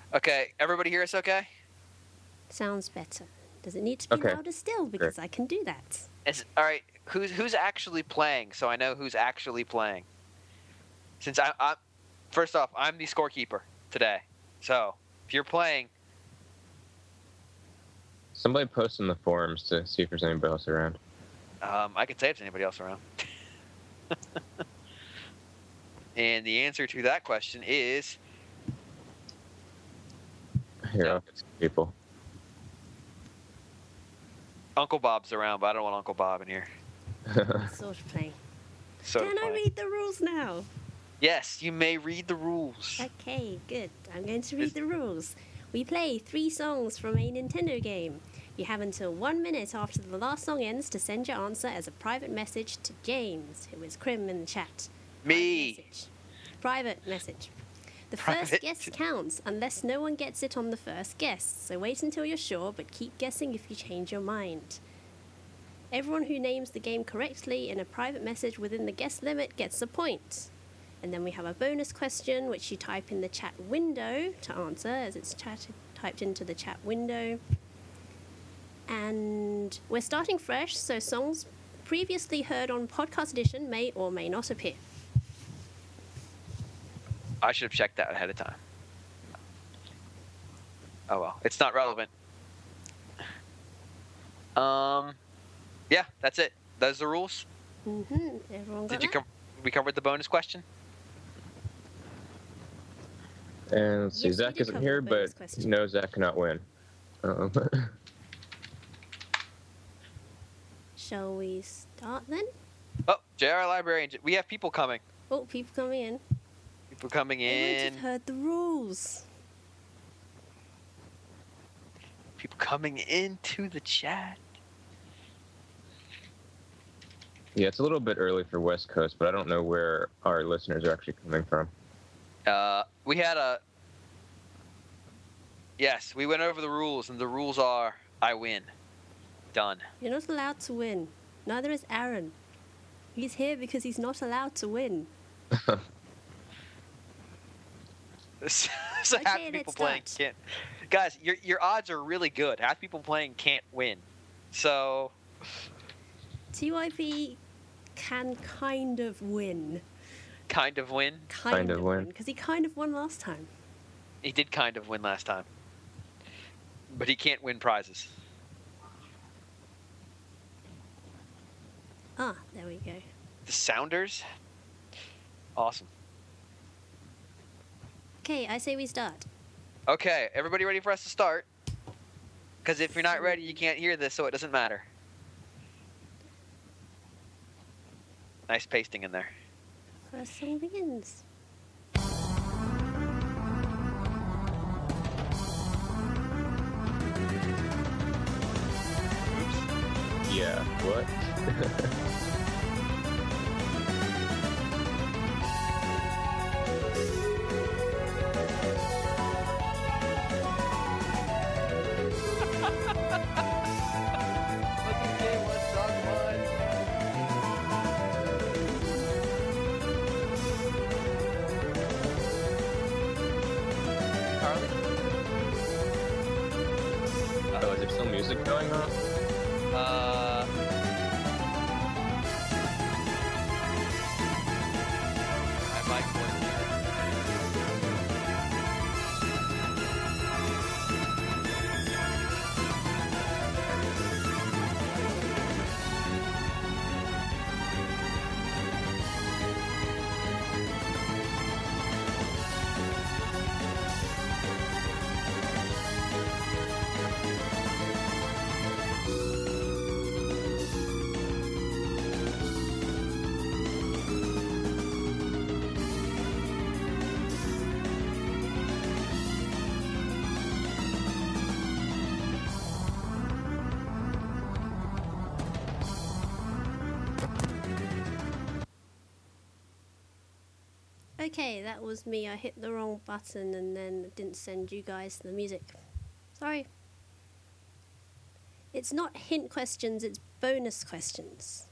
Okay, everybody hear us okay? Sounds better. Does it need to be Okay. louder still? Because I can do that. All right, who's actually playing, so I know who's actually playing. Since I first off, I'm the scorekeeper today. So, if you're playing, Somebody post in the forums to see if there's anybody else around. I can say if there's anybody else around. And the answer to that question is Here, No. I'll get some people. Uncle Bob's around, but I don't want Uncle Bob in here. Sort of playing. So Can I read the rules now? Yes, you may read the rules. Okay, good. I'm going to read the rules. We play 3 songs from a Nintendo game. You have until 1 minute after the last song ends to send your answer as a private message to James, who is Crim in the chat. Me. Private message. The Private. first guess counts unless no one gets it on the first guess. So wait until you're sure, but keep guessing if you change your mind. Everyone who names the game correctly in a private message within the guess limit gets a point. And then we have a bonus question, which you type in the chat window to answer, as it's typed into the chat window. And we're starting fresh, so songs previously heard on Podcast Edition may or may not appear. I should have checked that ahead of time. Oh well, it's not relevant. Yeah, that's it. Those are the rules. Everyone got that? We covered the bonus question? And let's see, Yes, we Zach did isn't cover here, the bonus but question. no, Zach cannot win. Shall we start then? Oh, JR Librarian, we have people coming. Oh, people coming in. People coming Everyone in. just heard the rules. People coming into the chat. Yeah, it's a little bit early for West Coast, but I don't know where our listeners are actually coming from. We had Yes, we went over the rules, and the rules are I win. Done. You're not allowed to win. Neither is Aaron. He's here because he's not allowed to win. So Okay, half the people let's playing start. can't. Guys, your odds are really good. Half the people playing can't win. So TYP can kind of win. kind of win. Kind of win. Because he kind of won last time. He did kind of win last time. But he can't win prizes. Ah, there we go. The Sounders? Awesome. Okay, I say we start. Okay, everybody ready for us to start? Because if you're not ready, you can't hear this, so it doesn't matter. Nice pasting in there. First song begins. Yeah, what? Oh, is there still music going on? I might point here. Okay, that was me. I hit the wrong button and then didn't send you guys the music. Sorry. It's not hint questions, it's bonus questions.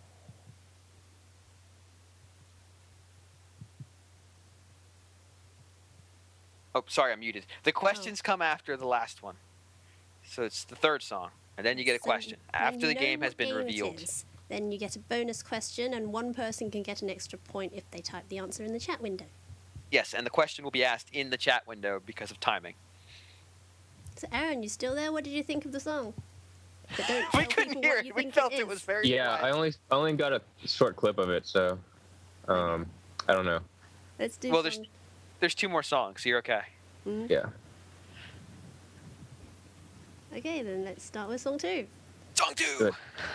Oh, sorry, I'm muted. The questions come after the last one. So it's the third song, and then you get a So question when after you the know game has what been game it revealed. is, then you get a bonus question, and one person can get an extra point if they type the answer in the chat window. Yes, and the question will be asked in the chat window because of timing. So, Aaron, you still there? What did you think of the song? But don't We tell couldn't people hear what you it. We think felt it it is. was very Yeah, quiet. I only got a short clip of it, so I don't know. Let's do Well, song. there's 2 more songs, so you're okay. Yeah. Okay, then let's start with song 2. Song 2. Good.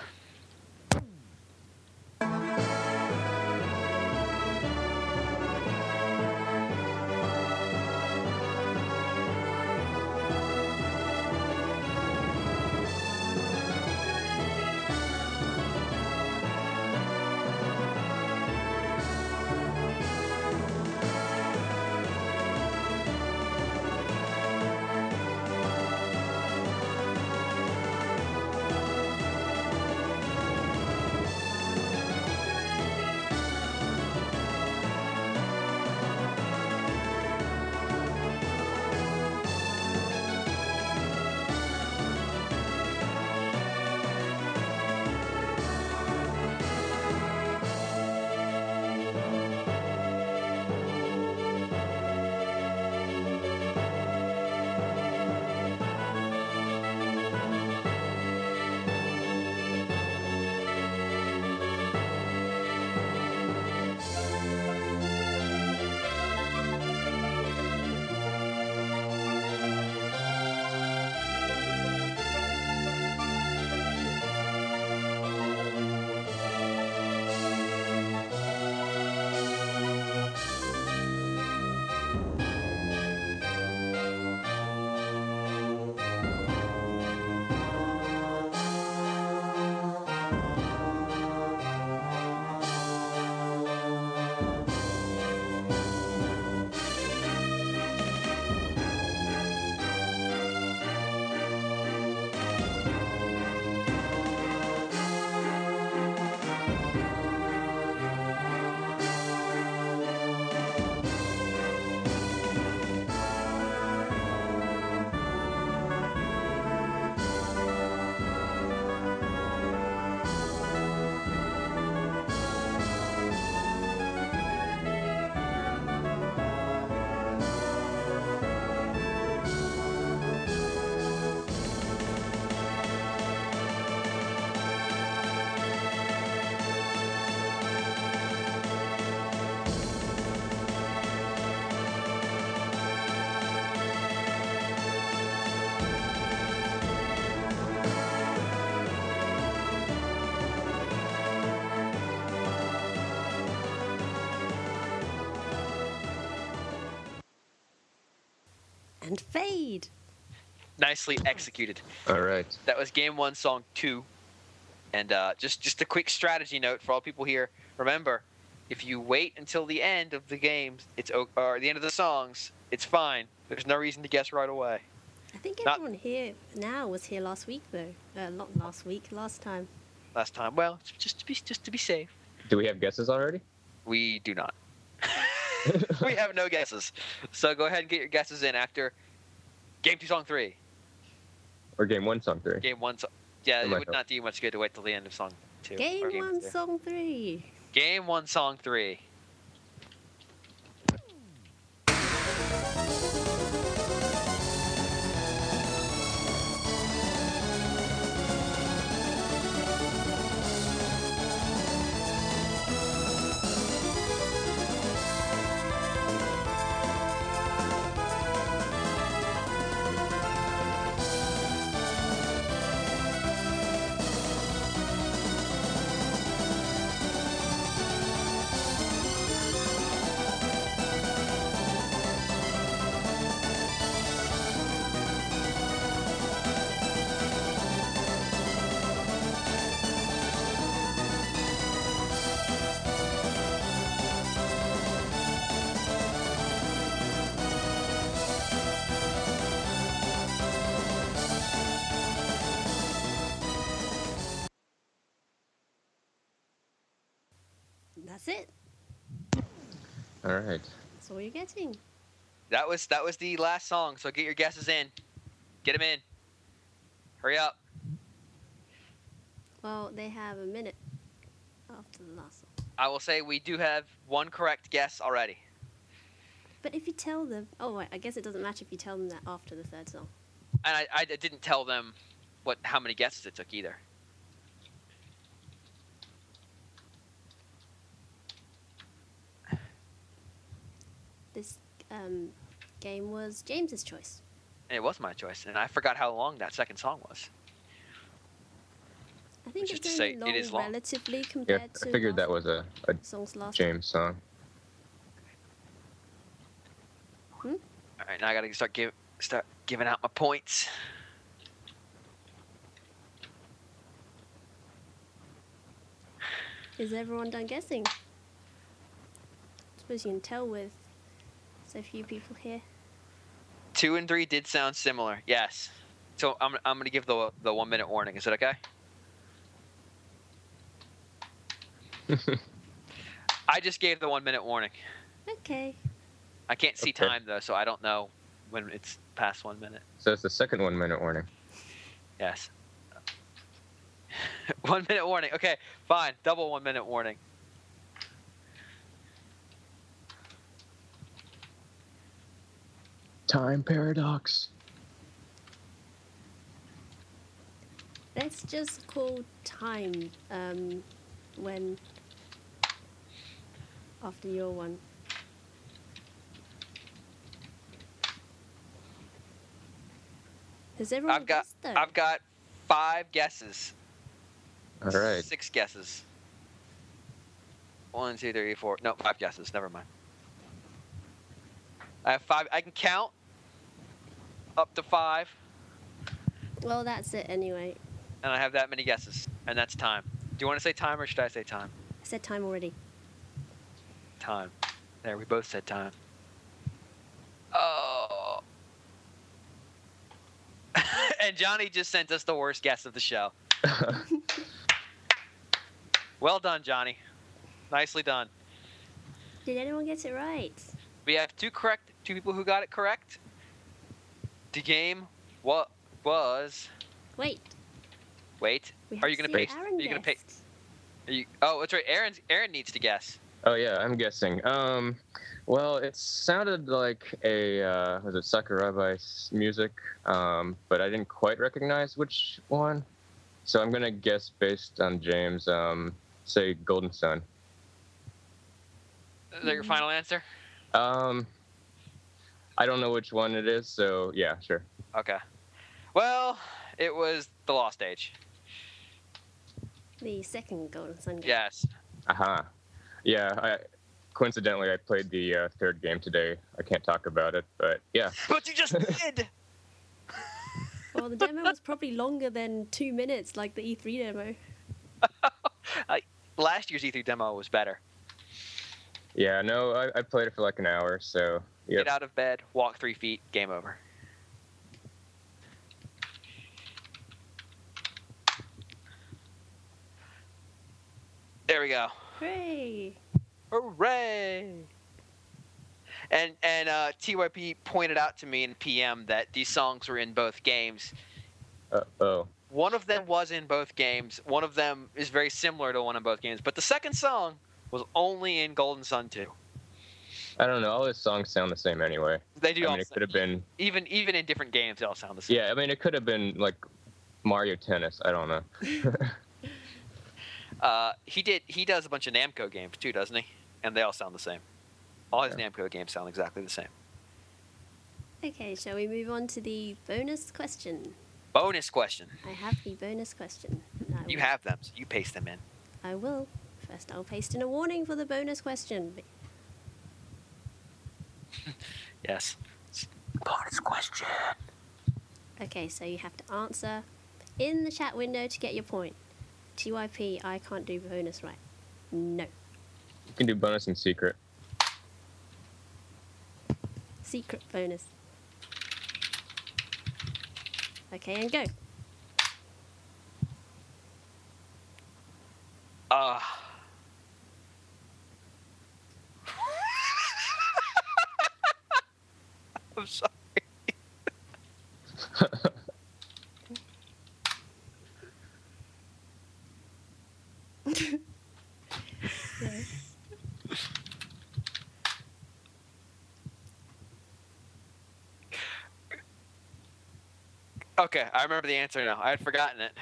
And fade. Nicely executed. All right. That was game 1, song 2. And just a quick strategy note for all people here. Remember, if you wait until the end of the games, or the end of the songs, it's fine. There's no reason to guess right away. I think Not- everyone here now was here last week, though. Not last week, last time. Last time, well, just to be safe. Do we have guesses already? We do not. We have no guesses. So go ahead and get your guesses in after game 2, song 3. Or game 1, song 3? Game 1, yeah, Oh it my would God. not do you much good to wait till the end of song 2. or Game 1, 2. song 3. Game 1, song 3. That's it. All right. That's all you're getting. That was the last song. So get your guesses in. Get them in. Hurry up. Well, they have a minute after the last song. I will say we do have one correct guess already. But if you tell them... Oh, wait, I guess it doesn't matter if you tell them that after the third song. And I didn't tell them how many guesses it took either. This game was James's choice. And it was my choice, and I forgot how long that second song was. I think Which is it's to only say, long it is long. relatively Yeah, compared to I figured that was a songs last James song. All right, now I gotta start giving out my points. Is everyone done guessing? I suppose you can tell with so few people here. 2 and 3 did sound similar. Yes. So I'm gonna give the 1 minute warning. Is it okay? I just gave the 1 minute warning. Okay. I can't see Okay. time though, so I don't know when it's past 1 minute. So it's the second 1 minute warning. Yes. 1 minute warning. Okay, fine. Double 1 minute warning. Time paradox. Let's just call time when after your one. Has everyone guessed though? I've got 5 guesses. All right. 6 guesses. 1, 2, 3, 4. No, 5 guesses. Never mind. I have 5. I can count up to 5, Well, that's it anyway. and I have that many guesses, and that's time. Do you want to say time, or should I say time? I said time already. Time. There, we both said time. Oh. And Johnny just sent us the worst guess of the show. Well done, Johnny. Nicely done. Did anyone get it right? We have 2 people who got it correct. The game was. Wait. Wait. We Are you have gonna to see pay? Aaron Are you gonna pay? guessed. Oh, that's right. Aaron needs to guess. Oh yeah, I'm guessing. Well, it sounded like a was it Sakurai music, but I didn't quite recognize which one. So I'm gonna guess based on James. Say Golden Sun. Is that your final answer? I don't know which one it is, so yeah, sure. Okay. Well, it was The Lost Age. The second Golden Sun game. Yes. Aha. Yeah, coincidentally, I played the third game today. I can't talk about it, but yeah. But you just did. Well, the demo was probably longer than 2 minutes, like the E3 demo. Last year's E3 demo was better. Yeah, no, I played it for like an hour, so yeah. Get out of bed, walk 3 feet, game over. There we go. Hooray! Hooray! And TYP pointed out to me in PM that these songs were in both games. Oh. One of them was in both games. One of them is very similar to one in both games. But the second song was only in Golden Sun 2. I don't know. All his songs sound the same anyway. They do. I mean, it could have been. Even in different games, they all sound the same. Yeah, I mean, it could have been like Mario Tennis. I don't know. He does a bunch of Namco games too, doesn't he? And they all sound the same. All his Namco games sound exactly the same. Okay, shall we move on to the bonus question? Bonus question. I have the bonus question. You have them, so you paste them in. I will. First, I'll paste in a warning for the bonus question. Yes. Bonus question. Okay, so you have to answer in the chat window to get your point. TYP, I can't do bonus right. No. You can do bonus and secret. Secret bonus. Okay, and go. Yes. Okay, I remember the answer now. I had forgotten it.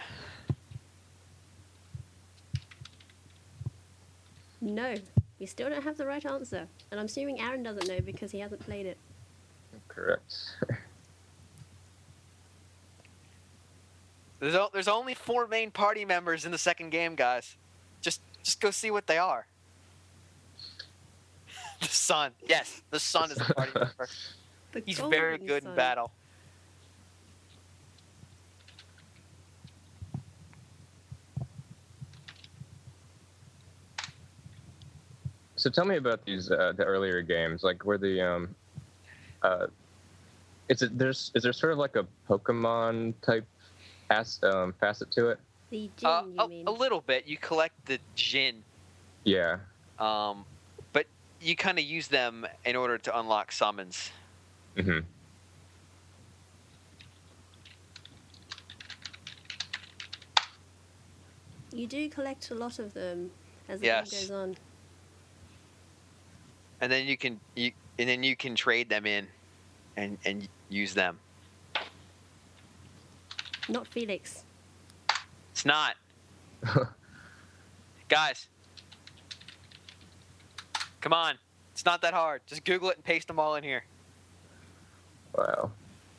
No, we still don't have the right answer. And I'm assuming Aaron doesn't know because he hasn't played it. Correct. There's only 4 main party members in the second game, guys. Just go see what they are. The Sun. Yes, the Sun is a party member. The He's very Golden good in Sun. battle. So tell me about these the earlier games. Like, were the is there sort of like a Pokemon type facet to it? The Jin, you mean? A little bit. You collect the Jin, Yeah. but you kind of use them in order to unlock summons. Hmm. You do collect a lot of them as the Yes. game goes on. And then you can trade them in and use them. Not Felix. It's not. Guys. Come on. It's not that hard. Just Google it and paste them all in here. Wow.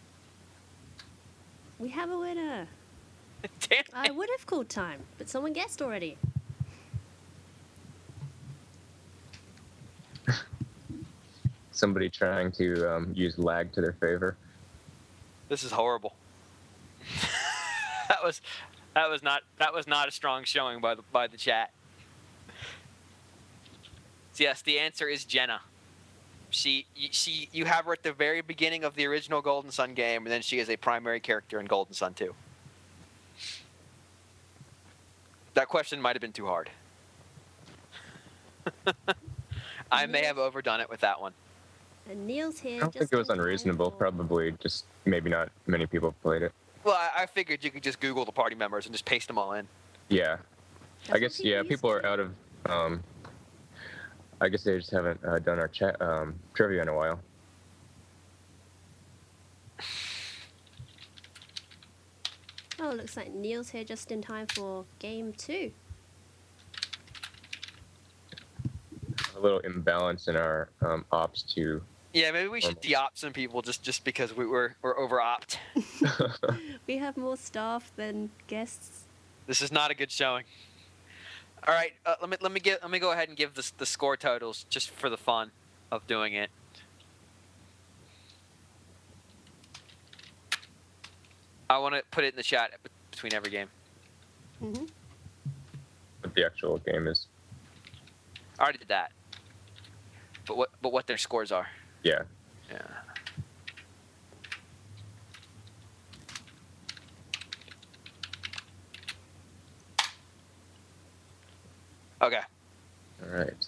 We have a winner. Damn I it. would have called time, but someone guessed already. Somebody trying to use lag to their favor. This is horrible. that was not a strong showing by the chat. So yes, the answer is Jenna. You have her at the very beginning of the original Golden Sun game, and then she is a primary character in Golden Sun 2. That question might have been too hard. I may have overdone it with that one. And Neil's here. I don't think just it was in time unreasonable. for- Probably just maybe not many people played it. Well, I figured you could just Google the party members and just paste them all in. Yeah. That's I what guess used people to are do. out of. I guess they just haven't done our chat trivia in a while. Oh, looks like Neil's here just in time for game 2. A little imbalance in our ops to. Yeah, maybe we should de-opt some people just because we're over-opt. We have more staff than guests. This is not a good showing. All right, let me go ahead and give the score totals just for the fun of doing it. I want to put it in the chat between every game. Hmm. What the actual game is. I already did that. But what their scores are. Yeah. Yeah. Okay. All right.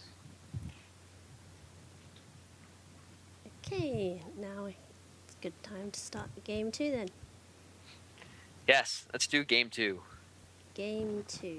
Okay, now it's a good time to start the game 2 then. Yes, let's do game 2. Game 2.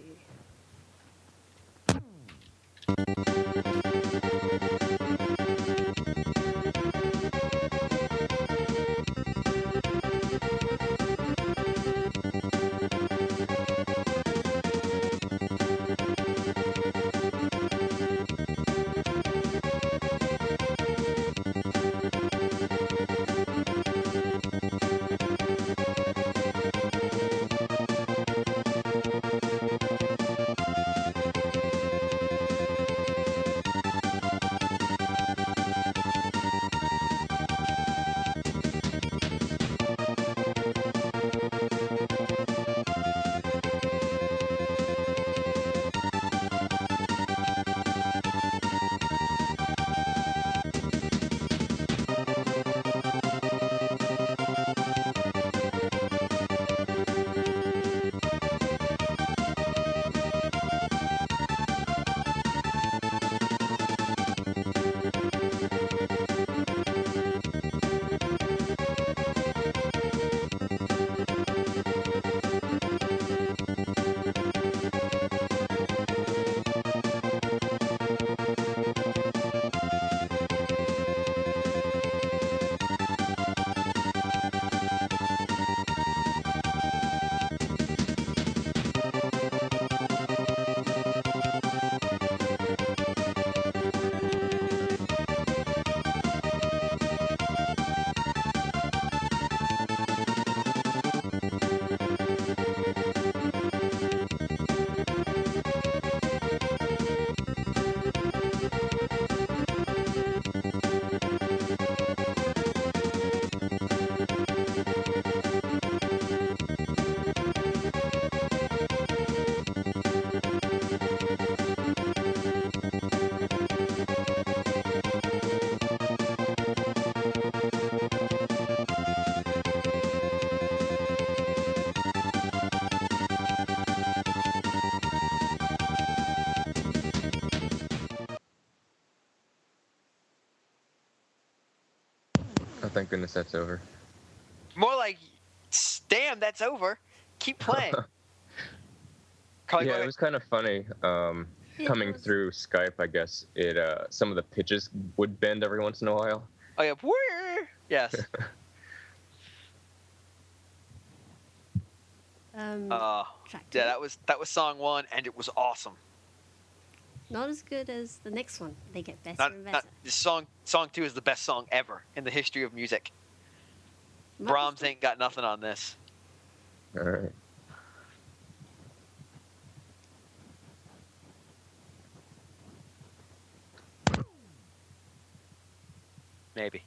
thank goodness that's over. More like, damn, that's over. Keep playing. Carly, Yeah, it was kind of funny. Coming through Skype, I guess it some of the pitches would bend every once in a while. Oh yeah, yes. Track 2. Yeah, that was song 1, and it was awesome. Not as good as the next one. They get better and better. This song 2 is the best song ever in the history of music. Might Brahms as ain't got nothing on this. All right. Maybe.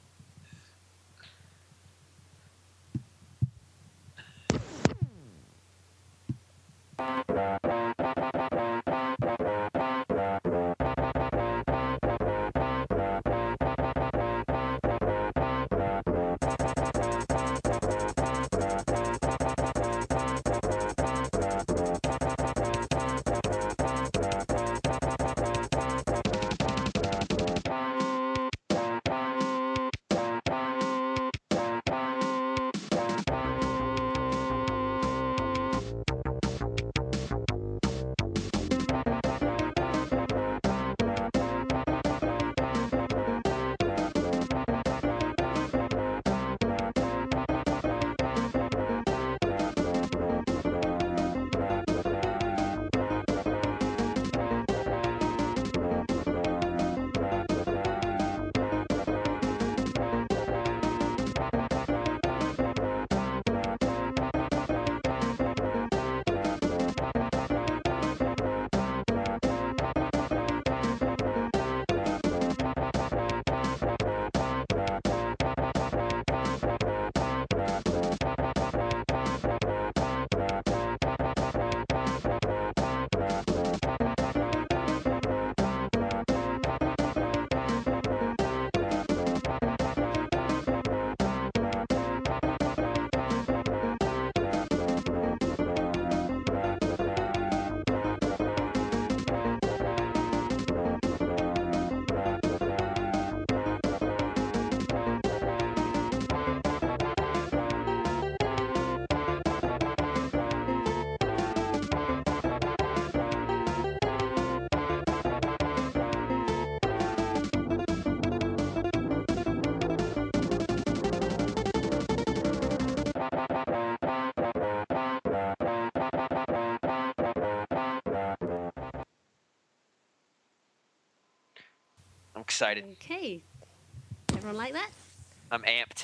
I'm excited. Okay. Everyone like that? I'm amped.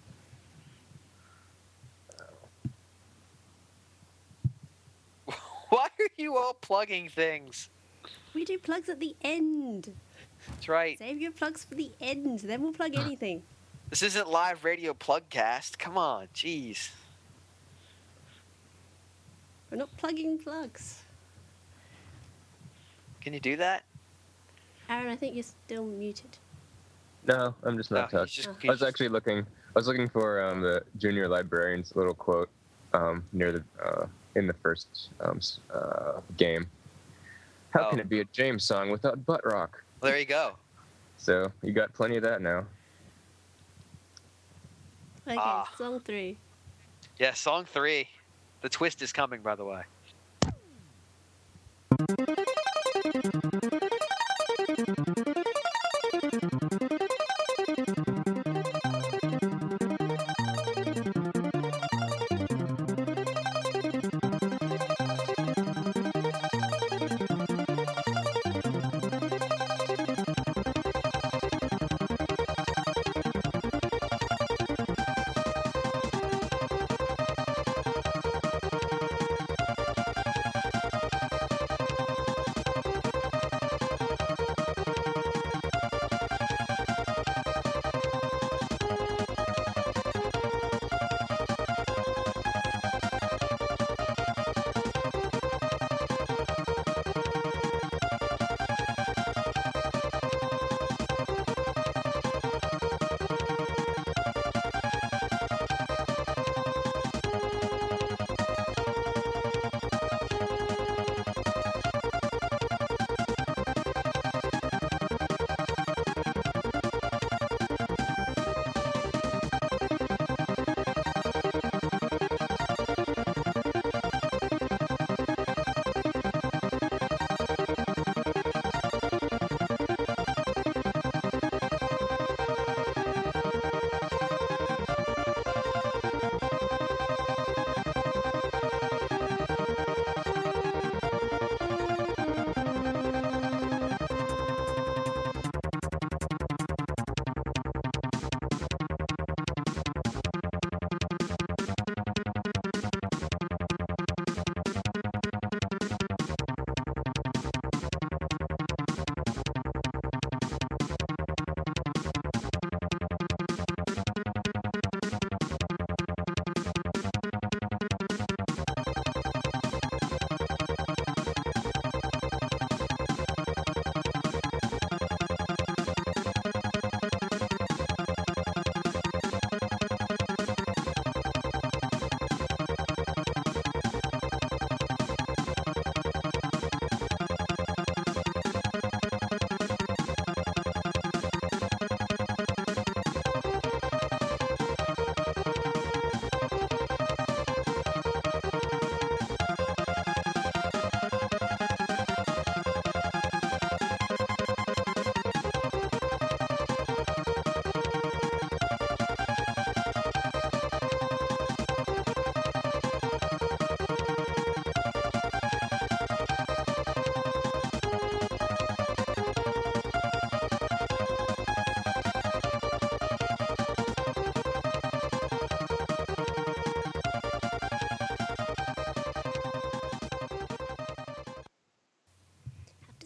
Why are you all plugging things? We do plugs at the end. That's right. Save your plugs for the end, then we'll plug anything. This isn't live radio plugcast. Come on, jeez. We're not plugging plugs. Can you do that? Aaron, I think you're still muted. No, I'm just not No, touched. he's I was actually looking. I was looking for the junior librarian's little quote near the in the first game. How can it be a James song without butt rock? Well, there you go. So you got plenty of that now. Okay, song 3. Yeah, song 3. The twist is coming, by the way.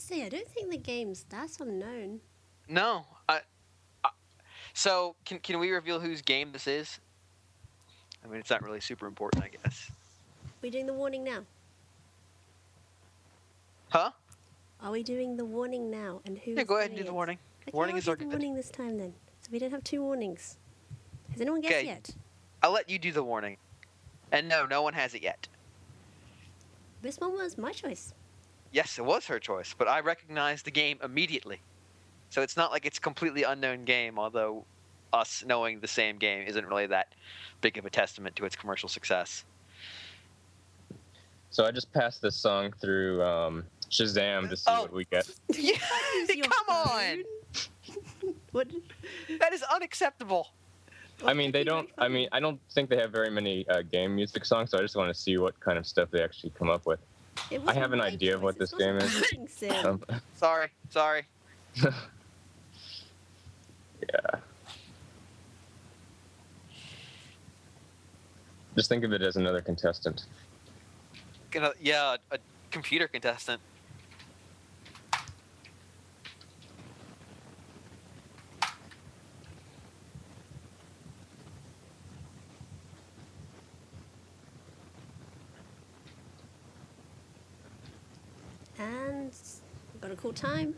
say, I don't think the game's that unknown. No. So can we reveal whose game this is? I mean, it's not really super important, I guess. We're doing the warning now. Huh? Are we doing the warning now? And who? Yeah, go ahead and do the warning. Okay, Warning I'll is do our the good. warning this time then, so we don't have two warnings. Has anyone guessed Okay. yet? I'll let you do the warning. And no one has it yet. This one was my choice. Yes, it was her choice, but I recognized the game immediately. So it's not like it's a completely unknown game, although us knowing the same game isn't really that big of a testament to its commercial success. So I just passed this song through Shazam to see Oh. what we get. Yeah, Use your come on! phone. What? That is unacceptable. I mean, they don't. I mean, I don't think they have very many game music songs, so I just want to see what kind of stuff they actually come up with. It I have wasn't an my idea of what choice, this game it is. wasn't Sim. Sorry. Yeah. Just think of it as another contestant. Yeah, a computer contestant. And we've got a cool time.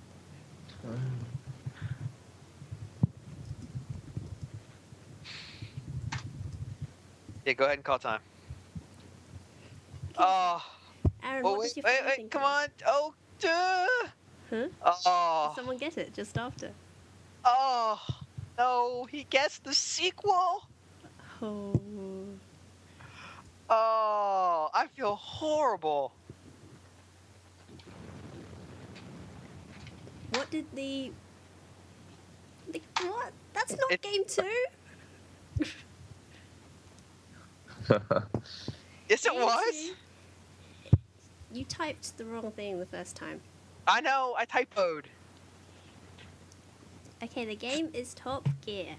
Yeah, go ahead and call time. Oh, Aaron, well, what wait, does your wait, phone wait, think come of? on. Oh, duh. Huh? Oh, Did someone get it just after? oh, no, he guessed the sequel. Oh. Oh, I feel horrible. What did the what? That's not It- game 2. Yes, it Game was. 2. You typed the wrong thing the first time. I know, I typoed. Okay, the game is Top Gear.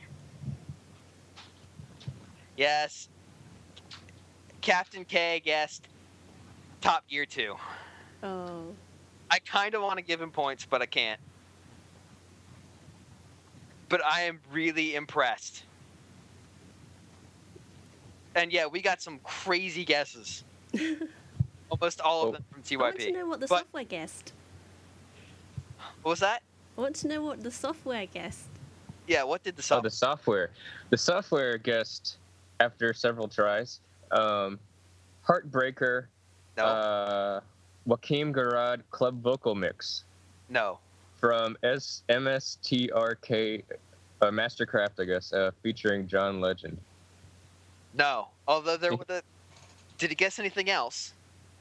Yes. Captain K guessed Top Gear 2. Oh. I kind of want to give him points, but I can't. But I am really impressed. And yeah, we got some crazy guesses. Almost all of them from I want to TYP. know what the But- software guessed. What was that? I want to know what the software guessed. Yeah, what did the Oh, song? the software. The software guessed after several tries. Heartbreaker. No, Joaquim Garad Club Vocal Mix no. from MSTRK Mastercraft, I guess, featuring John Legend. No. Although there were the. Did he guess anything else?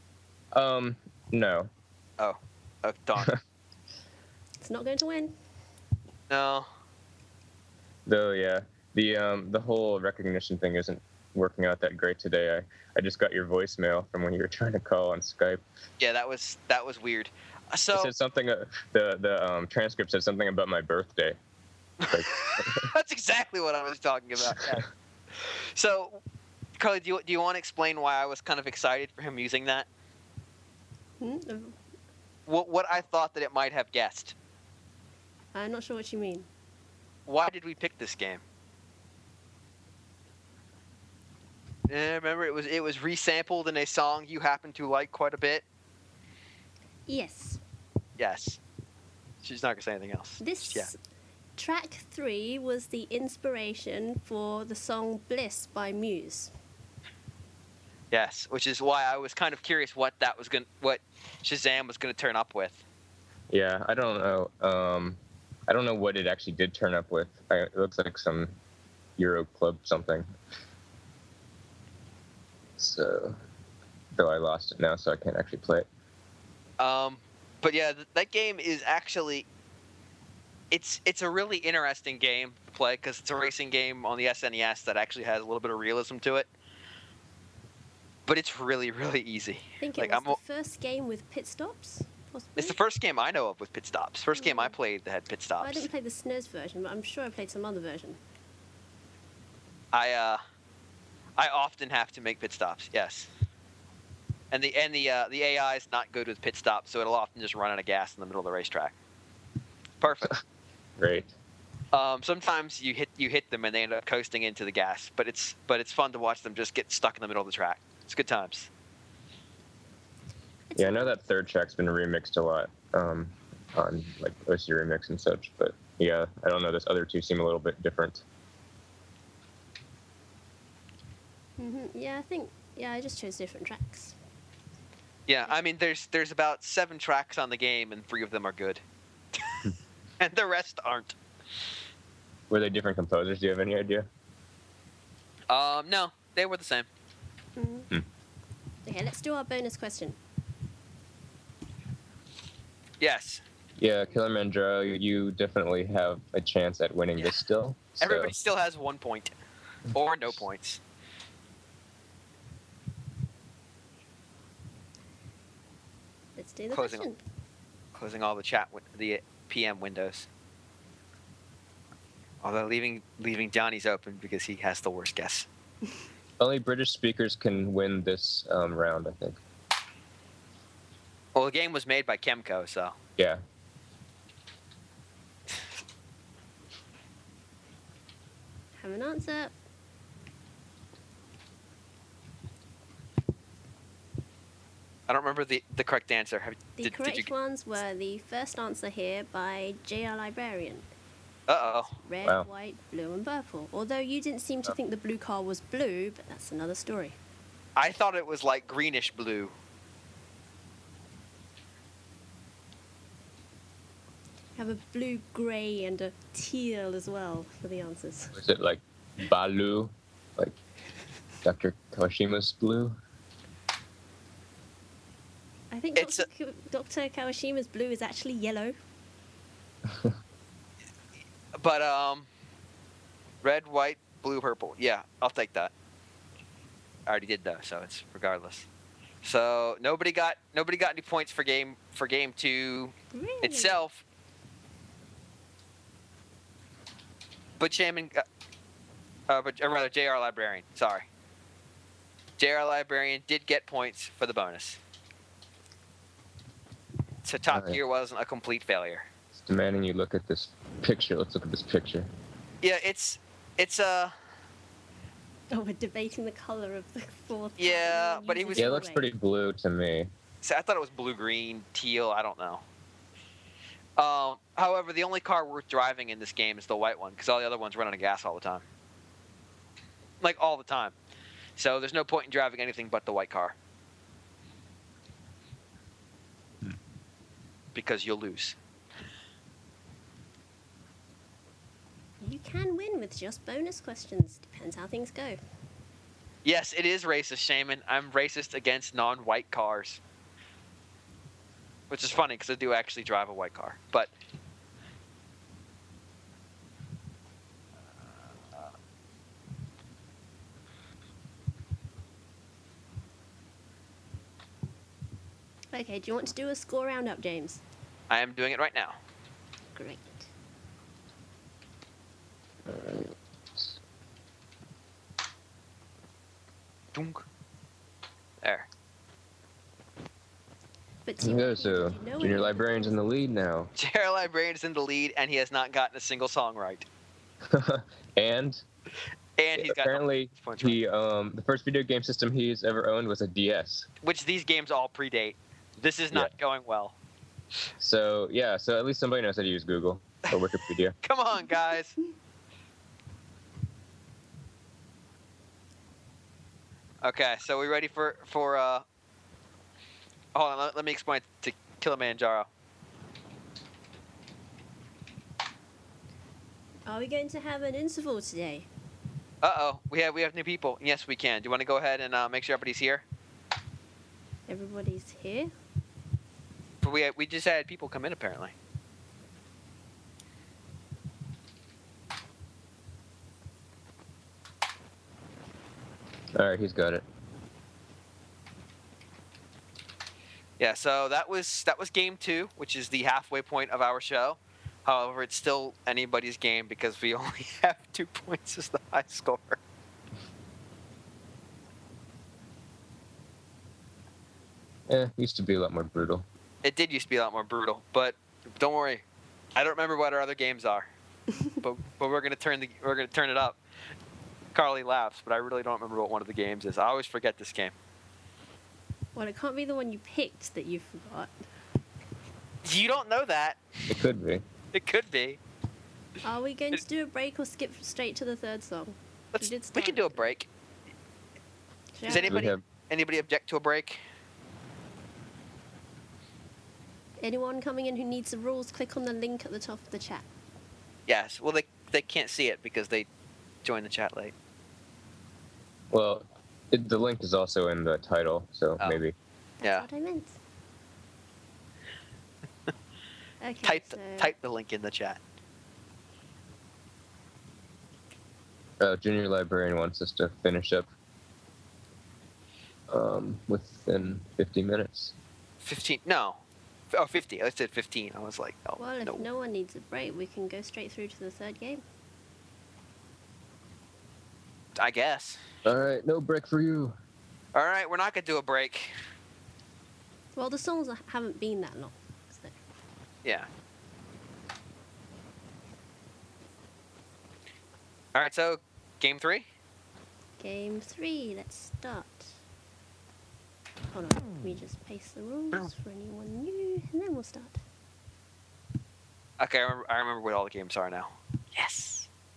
No. Oh, darn. It's not going to win. No. Though, yeah, the whole recognition thing isn't working out that great today. I just got your voicemail from when you were trying to call on Skype. Yeah, that was weird. It So said something. The transcript said something about my birthday. Like, that's exactly what I was talking about. Yeah. So, Carly, do you want to explain why I was kind of excited for him using that? Hmm? What I thought that it might have guessed. I'm not sure what you mean. Why did we pick this game? Remember, it was resampled in a song you happen to like quite a bit. Yes. Yes. She's not gonna say anything else. This Yeah. track 3 was the inspiration for the song Bliss by Muse. Yes, which is why I was kind of curious what Shazam was gonna turn up with. yeah, I don't know. I don't know what it actually did turn up with. It looks like some Euro club something. So, though I lost it now, so I can't actually play it. But yeah, that game is actually it's a really interesting game to play because it's a racing game on the SNES that actually has a little bit of realism to it. But it's really, really easy. I think it Like, was the first game with pit stops, possibly. It's the first game I know of with pit stops. First game I Mm. played that had pit Well, I stops. didn't play the SNES version, but I'm sure I played some other version. I often have to make pit stops. Yes. the AI is not good with pit stops, so it'll often just run out of gas in the middle of the racetrack. Perfect. Great. Sometimes you hit them and they end up coasting into the gas, but it's fun to watch them just get stuck in the middle of the track. It's good times. Yeah, I know that third track's been remixed a lot on like OC Remix and such, but yeah, I don't know. This other two seem a little bit different. Yeah, I just chose different tracks. Yeah, I mean, there's about 7 tracks on the game, and 3 of them are good, and the rest aren't. Were they different composers? Do you have any idea? No, they were the same. Okay, let's do our bonus question. Yes. Yeah, Kilimanjaro, you definitely have a chance at winning this still. So. Everybody still has 1 point, or no points. Let's do the question. Closing all the PM windows. Although leaving Johnny's open because he has the worst guess. Only British speakers can win this round, I think. Well, the game was made by Kemco, so. Yeah. Have an answer. I don't remember the correct answer. The correct ones were the first answer here by JR Librarian. Uh-oh. Red, Wow. white, blue, and purple. Although you didn't seem to think the blue car was blue, but that's another story. I thought it was like greenish blue. Have a blue, grey, and a teal as well for the answers. Was it like Balu, like Dr. Kawashima's blue? I think Dr. Kawashima's blue is actually yellow. But red, white, blue, purple. Yeah, I'll take that. I already did though, so it's regardless. So nobody got any points for game 2 Really? itself. But Shaman, or rather JR Librarian. Sorry, JR Librarian did get points for the bonus. So Top Gear wasn't a complete failure. It's demanding you look at this picture. Let's look at this picture. Yeah, it's Oh, we're debating the color of the fourth. Yeah, but he was. Yeah, it looks pretty blue to me. So I thought it was blue, green, teal. I don't know. However, the only car worth driving in this game is the white one because all the other ones run out of gas all the time. Like all the time. So there's no point in driving anything but the white car. Because you'll lose. You can win with just bonus questions. Depends how things go. Yes, it is racist, Shaman. I'm racist against non-white cars. Which is funny because I do actually drive a white car. But Okay, do you want to do a score roundup, James? I am doing it right now. Great. Dunk. There. But Yeah, so Junior Librarian's in the lead now. JR Librarian is in the lead, and he has not gotten a single song right. And he's got apparently points right. he the first video game system he's ever owned was a DS. Which these games all predate. This is not going well. So yeah, so at least somebody knows how to use Google or Wikipedia. Come on, guys. Okay, so we ready for hold on, let me explain to Kilimanjaro. Are we going to have an interval today? Uh-oh, we have new people. Yes, we can. Do you want to go ahead and make sure everybody's here? Everybody's here? But we just had people come in, apparently. All right, he's got it. Yeah, so that was game 2, which is the halfway point of our show. However, it's still anybody's game because we only have 2 points as the high score. Used to be a lot more brutal. It did used to be a lot more brutal, but don't worry, I don't remember what our other games are. but we're gonna turn it up. Carly laughs, but I really don't remember what one of the games is. I always forget this game. Well, it can't be the one you picked that you forgot. You don't know that. It could be. It could be. Are we going to do a break or skip straight to the third song? We can do a break. Does anybody object to a break? Anyone coming in who needs the rules, click on the link at the top of the chat. Yes. Well, they can't see it because they joined the chat late. Well, the link is also in the title, so maybe. That's what I meant. Okay, Type the link in the chat. Junior Librarian wants us to finish up within 50 minutes. 15? No. Oh, 50. I said 15. I was like, oh, well, if no one needs a break, we can go straight through to the third game. I guess. All right, no break for you. All right, we're not going to do a break. Well, the songs haven't been that long. So. Yeah. All right, so game 3? Game 3, let's start. Hold on, let me just paste the rules for anyone new, and then we'll start. Okay, I remember what all the games are now. Yes.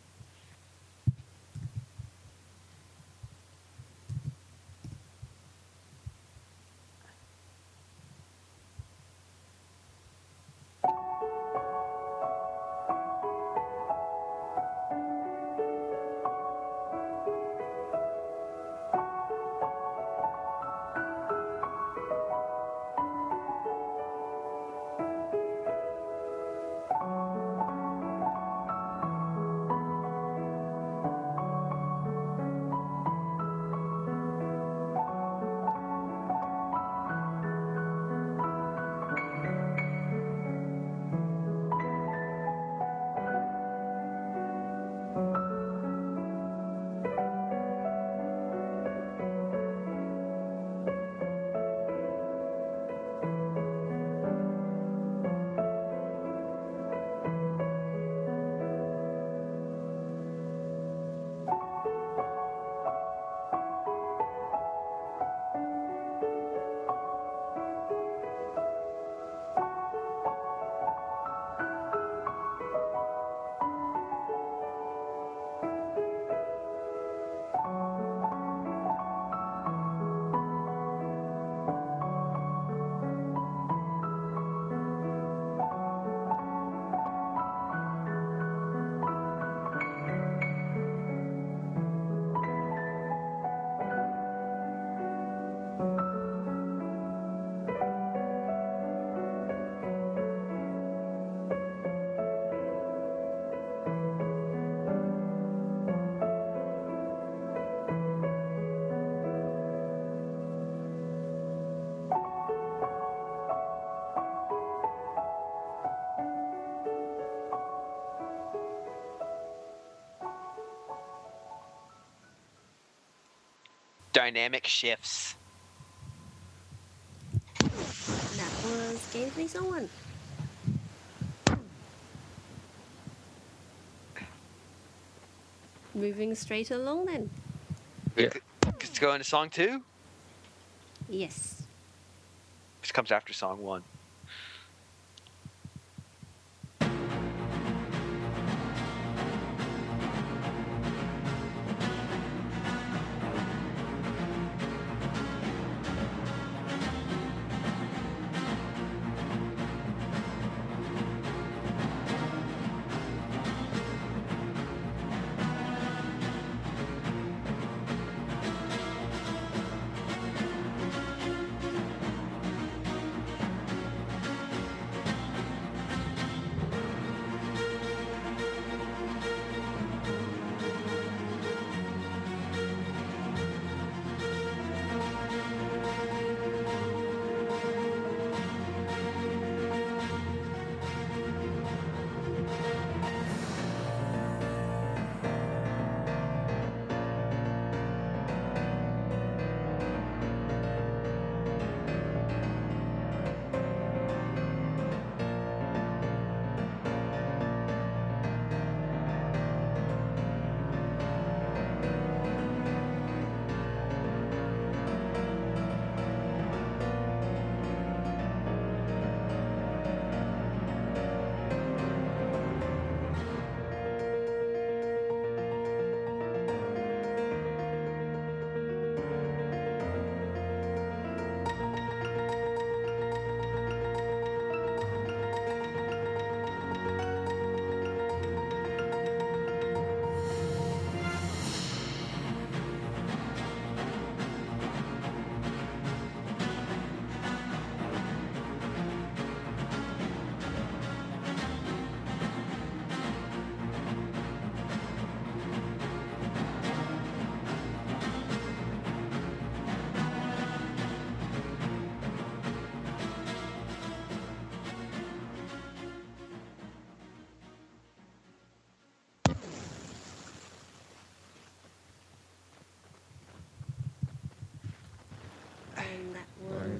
Dynamic shifts. That was Game 3 Song 1. Moving straight along then. Yeah. Let's go into song 2, Yes. which comes after song 1.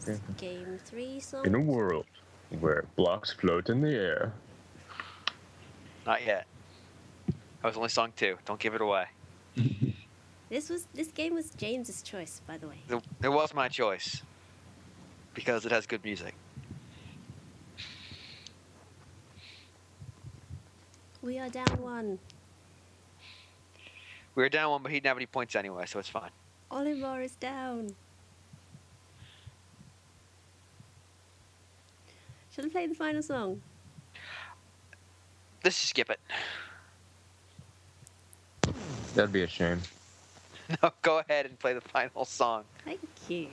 Game 3 song. In a world where blocks float in the air. Not yet. That was only song 2. Don't give it away. This game was James's choice, by the way. It was my choice because it has good music. We are down 1. We were down 1, but he didn't have any points anyway, so it's fine. Oliver is down. Shall I play the final song? Let's just skip it. That'd be a shame. No, go ahead and play the final song. Thank you.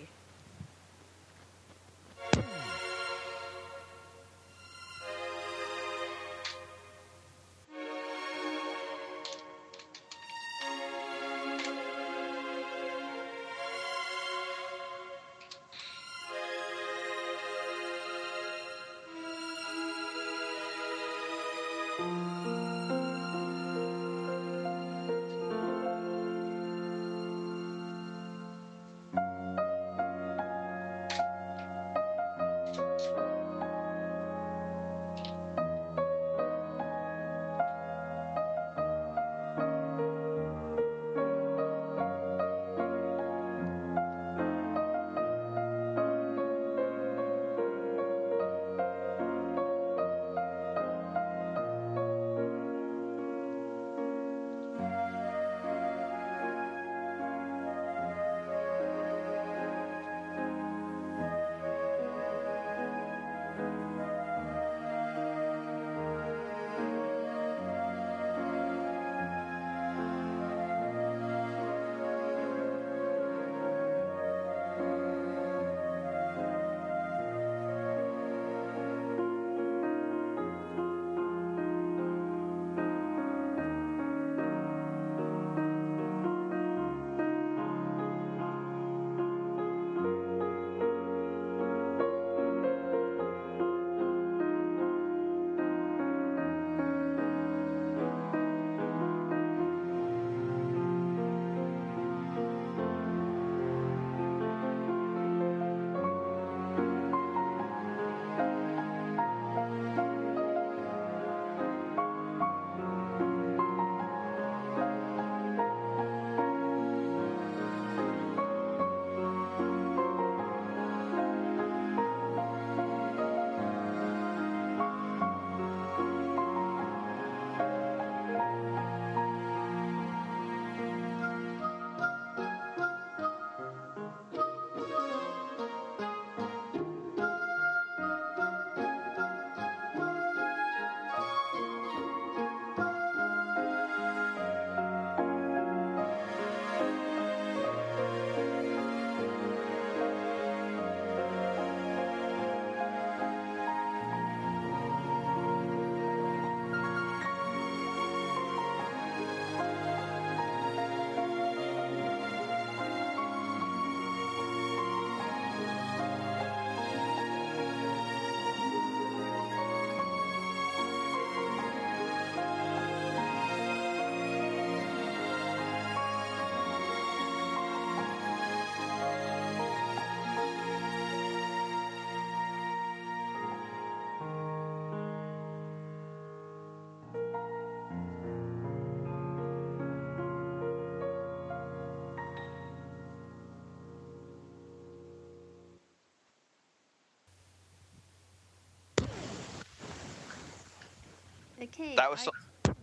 Okay. That was.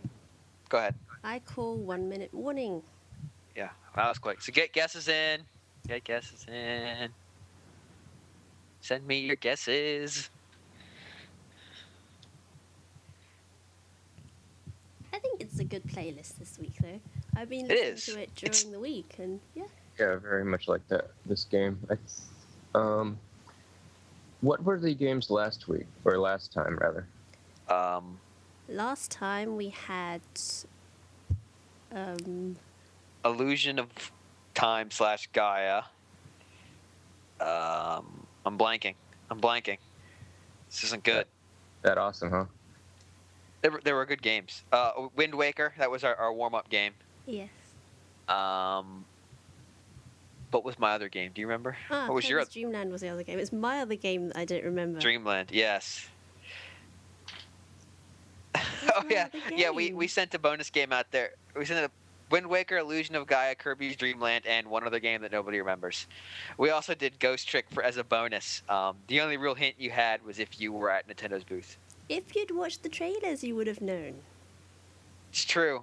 Go ahead. I call 1 minute warning. Yeah, that was quick. So get guesses in. Get guesses in. Send me your guesses. I think it's a good playlist this week, though. I've been It listening is. to it during the week, and yeah. Yeah, very much like that. This game. What were the games last week or last time rather? Last time we had Illusion of Time / Gaia. I'm blanking. This isn't good. That awesome, huh? They were good games. Wind Waker, that was our warm-up game. yes. What was my other game? Do you remember? What was your Kirby's Dreamland was the other game. It's my other game that I don't remember. Dreamland? Yes. What's Oh my yeah, other yeah. game? We sent a bonus game out there. We sent a Wind Waker, Illusion of Gaia, Kirby's Dreamland, and one other game that nobody remembers. We also did Ghost Trick as a bonus. The only real hint you had was if you were at Nintendo's booth. If you'd watched the trailers, you would have known. It's true.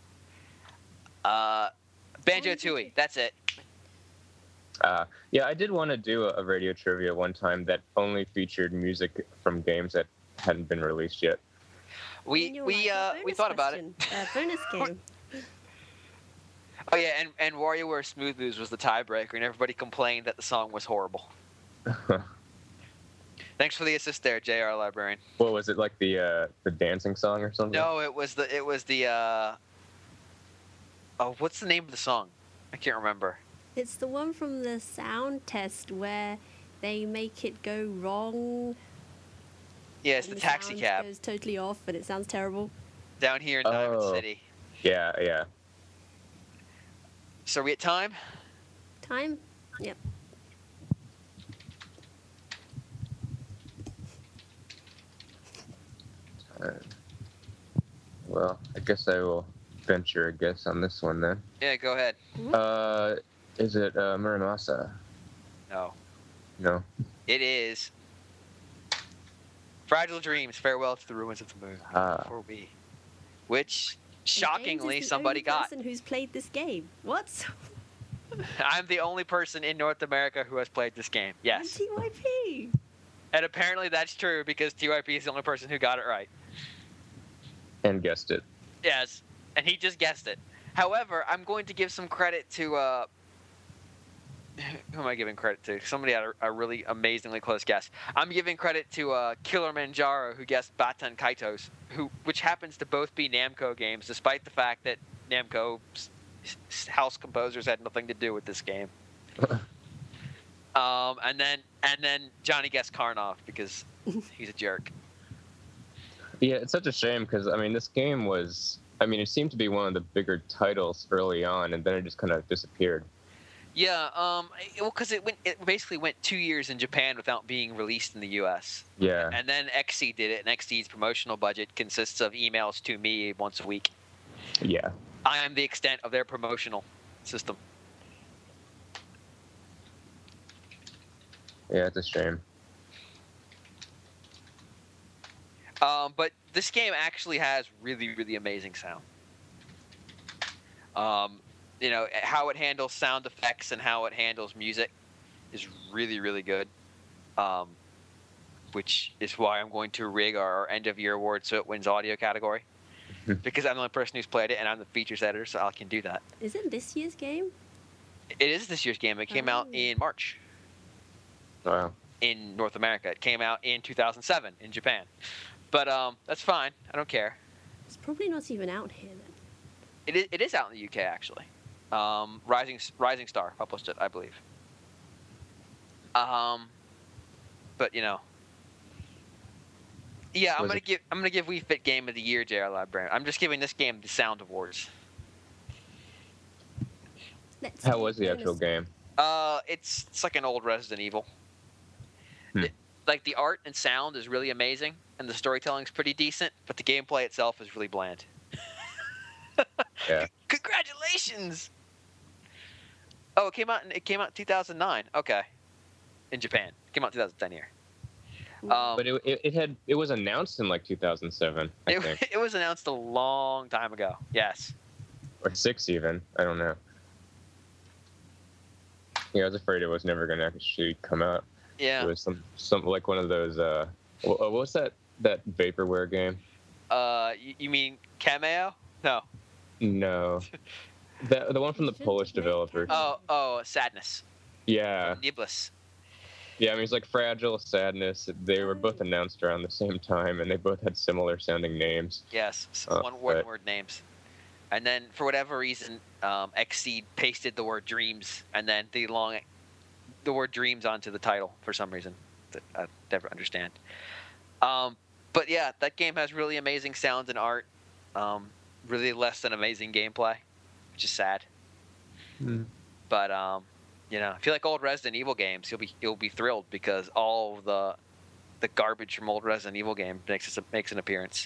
Banjo-Tooie. That's it. Yeah, I did want to do a radio trivia one time that only featured music from games that hadn't been released yet. We thought about it. Bonus game. Oh yeah, and WarioWare Smooth Moves was the tiebreaker, and everybody complained that the song was horrible. Thanks for the assist there, JR Librarian. What was it, like the dancing song or something? No, it was the oh, what's the name of the song? I can't remember. It's the one from the sound test where they make it go wrong. Yeah, it's and the Taxi sound Cab goes totally off, and it sounds terrible. down here in Diamond City. Yeah. So are we at time? Time? Yep. Well, I guess I will venture a guess on this one then. Yeah, go ahead. Is it Muramasa? No. No. It is Fragile Dreams, Farewell to the Ruins of the Moon. For Wii. Which, shockingly, James is the somebody only got. person who's played this game. What? I'm the only person in North America who has played this game. Yes. And TYP. And apparently that's true because TYP is the only person who got it right. And guessed it. Yes. And he just guessed it. However, I'm going to give some credit to who am I giving credit to? Somebody had a really amazingly close guess. I'm giving credit to Killer Manjaro, who guessed Baten Kaitos, which happens to both be Namco games, despite the fact that Namco's house composers had nothing to do with this game. And then Johnny guessed Karnov because he's a jerk. Yeah, it's such a shame because, I mean, this game was... I mean, it seemed to be one of the bigger titles early on, and then it just kind of disappeared. Yeah, well, because it basically went 2 years in Japan without being released in the U.S. Yeah. And then XSEED did it, and XSEED's promotional budget consists of emails to me once a week. Yeah. I am the extent of their promotional system. Yeah, it's a shame. But this game actually has really, really amazing sound. You know, how it handles sound effects and how it handles music is really, really good. Which is why I'm going to rig our end of year award so it wins audio category. Because I'm the only person who's played it and I'm the features editor, so I can do that. Is it this year's game? It is this year's game. It came out in March. Wow. In North America. It came out in 2007 in Japan. But that's fine. I don't care. It's probably not even out here then. It is out in the UK actually. Rising Star published it, I believe. But you know, yeah, I'm gonna give Wii Fit Game of the Year, JR Librarian. I'm just giving this game the Sound Awards. How was the actual game? It's like an old Resident Evil. Like the art and sound is really amazing, and the storytelling's pretty decent, but the gameplay itself is really bland. Yeah. Congratulations! Oh, it came out in 2009. Okay, in Japan, it came out in 2010 here. But it was announced in like 2007, I think. It was announced a long time ago. Yes. Or 6 even. I don't know. Yeah, I was afraid it was never going to actually come out. Yeah. It was some like one of those. What was that vaporware game? You mean Cameo? No. No. The one from the Polish developer. Oh, Sadness. Yeah. Niblis. Yeah, I mean, it's like Fragile, Sadness. They were both announced around the same time, and they both had similar sounding names. Yes, one-word names. And then, for whatever reason, XSEED pasted the word Dreams, and then the word Dreams onto the title for some reason that I never understand. But yeah, that game has really amazing sounds and art. Really less than amazing gameplay, which is sad. But You know, if you like old Resident Evil games, you'll be thrilled because all of the garbage from old Resident Evil game makes an appearance.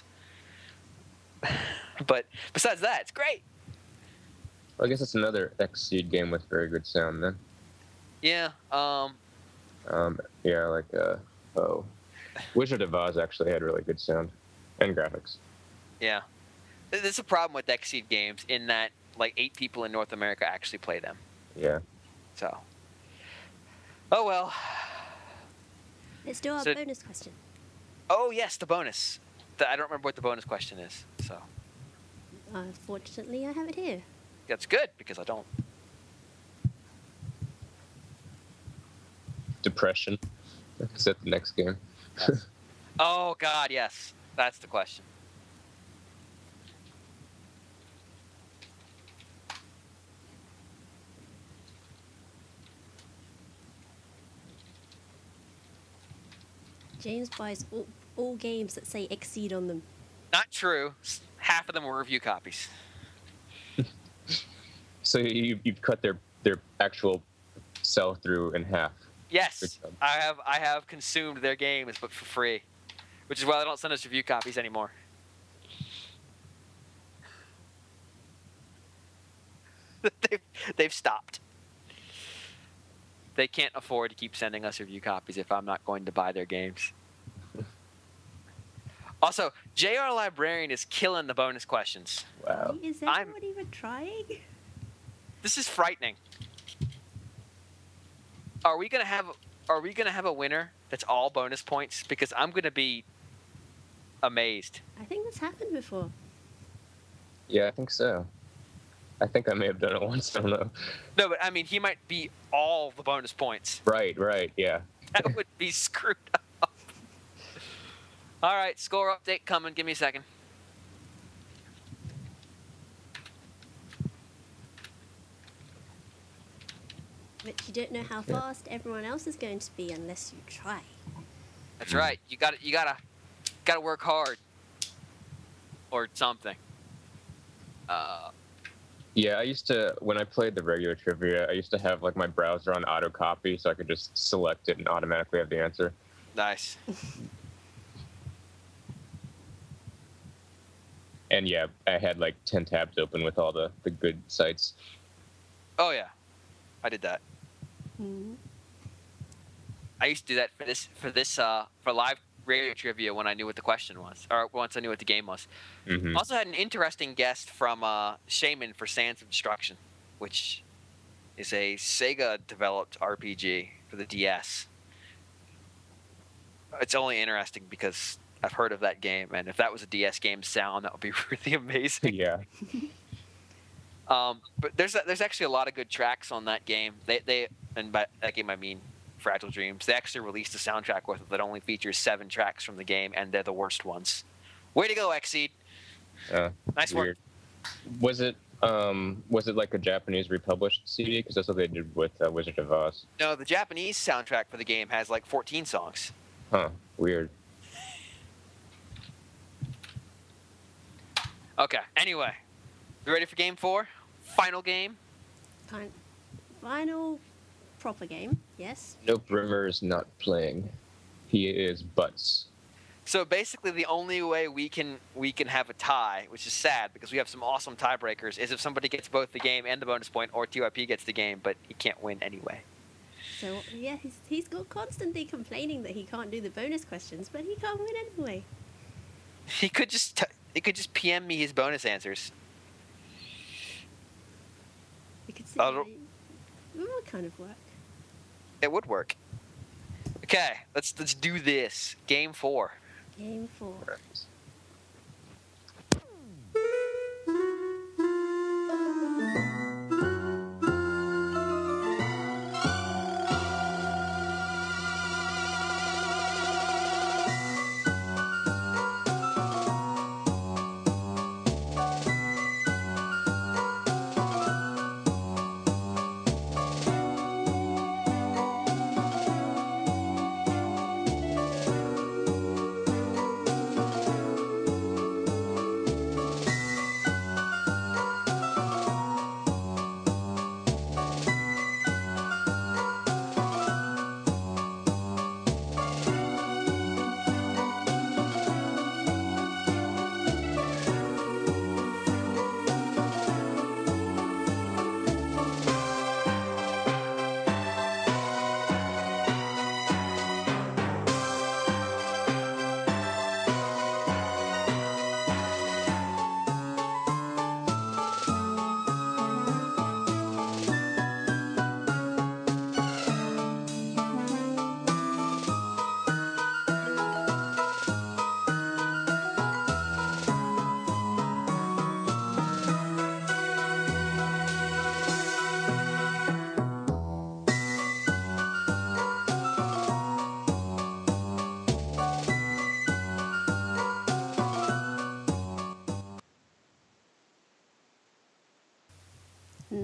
But besides that, it's great. Well, I guess it's another Xseed game with very good sound then. Yeah. Yeah, like Wizard of Oz actually had really good sound and graphics. Yeah. There's a problem with Xseed games in that like 8 people in North America actually play them. Yeah. So. Oh well. Let's do our bonus question. Oh yes, the bonus. I don't remember what the bonus question is. So. Fortunately, I have it here. That's good because I don't. Depression. Is that the next game? Yes. Oh God, yes. That's the question. James buys all games that say Xseed on them. Not true. Half of them were review copies. So you've cut their actual sell through in half. Yes, I have consumed their games, but for free, which is why they don't send us review copies anymore. They've stopped. They can't afford to keep sending us review copies if I'm not going to buy their games. Also, JR Librarian is killing the bonus questions. Wow. Is everyone even trying? This is frightening. Are we gonna have a winner that's all bonus points? Because I'm gonna be amazed. I think that's happened before. Yeah, I think so. I think I may have done it once. I don't know. No, but I mean, he might be all the bonus points. Right, yeah. That would be screwed up. All right, score update coming. Give me a second. But you don't know how fast everyone else is going to be unless you try. That's right. You gotta work hard, or something. Yeah, I used to, when I played the regular trivia, I used to have like my browser on auto copy so I could just select it and automatically have the answer. Nice. And yeah, I had like 10 tabs open with all the good sites. Oh yeah, I did that. Mm-hmm. I used to do that for live radio trivia when I knew what the question was, or once I knew what the game was. Mm-hmm. Also had an interesting guest from Shaman for Sands of Destruction, which is a Sega-developed RPG for the DS. It's only interesting because I've heard of that game, and if that was a DS game sound, that would be really amazing. Yeah. But there's actually a lot of good tracks on that game. And by that game I mean Fragile Dreams. They actually released a soundtrack with it that only features 7 tracks from the game, and they're the worst ones. Way to go, Xseed. Nice weird. work. Was it like a Japanese republished CD? Because that's what they did with Wizard of Oz. No, the Japanese soundtrack for the game has like 14 songs. Huh. Weird. Okay. Anyway, you ready for game 4? Final game. Final proper game, yes. Nope, Rimmer is not playing. He is butts. So basically, the only way we can have a tie, which is sad because we have some awesome tiebreakers, is if somebody gets both the game and the bonus point, or TYP gets the game, but he can't win anyway. So yeah, he's got constantly complaining that he can't do the bonus questions, but he can't win anyway. He could just PM me his bonus answers. We could see that would kind of work. It would work. Okay, let's do this. Game 4. Game 4.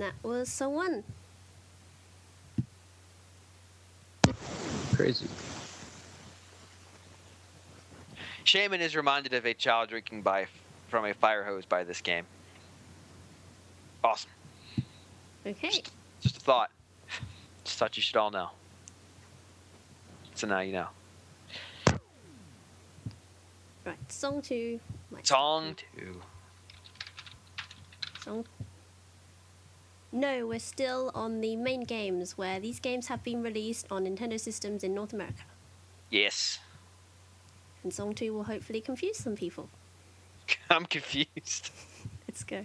that was Song 1. Crazy. Shaman is reminded of a child drinking from a fire hose by this game. Awesome. Okay. Just a thought. Just thought you should all know. So now you know. Right, Song 2. Song 2. Song. No, we're still on the main games, where these games have been released on Nintendo systems in North America. Yes. And Song 2 will hopefully confuse some people. I'm confused. Let's go.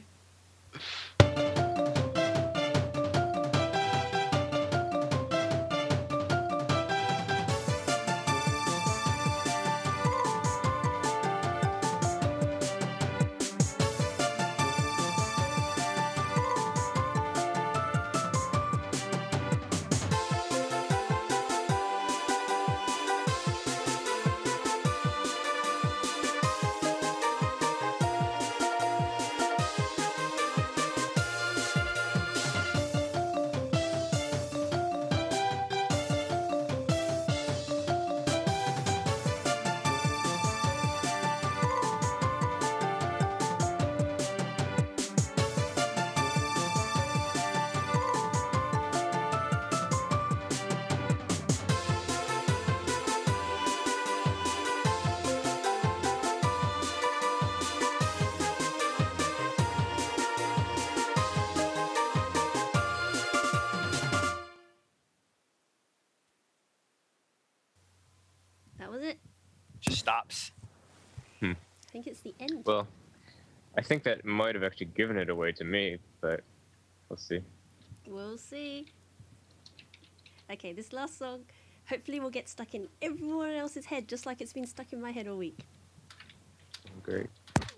That was it. Just stops. I think it's the end. Well, I think that might have actually given it away to me, but we'll see. We'll see. Okay, this last song hopefully will get stuck in everyone else's head, just like it's been stuck in my head all week. Great.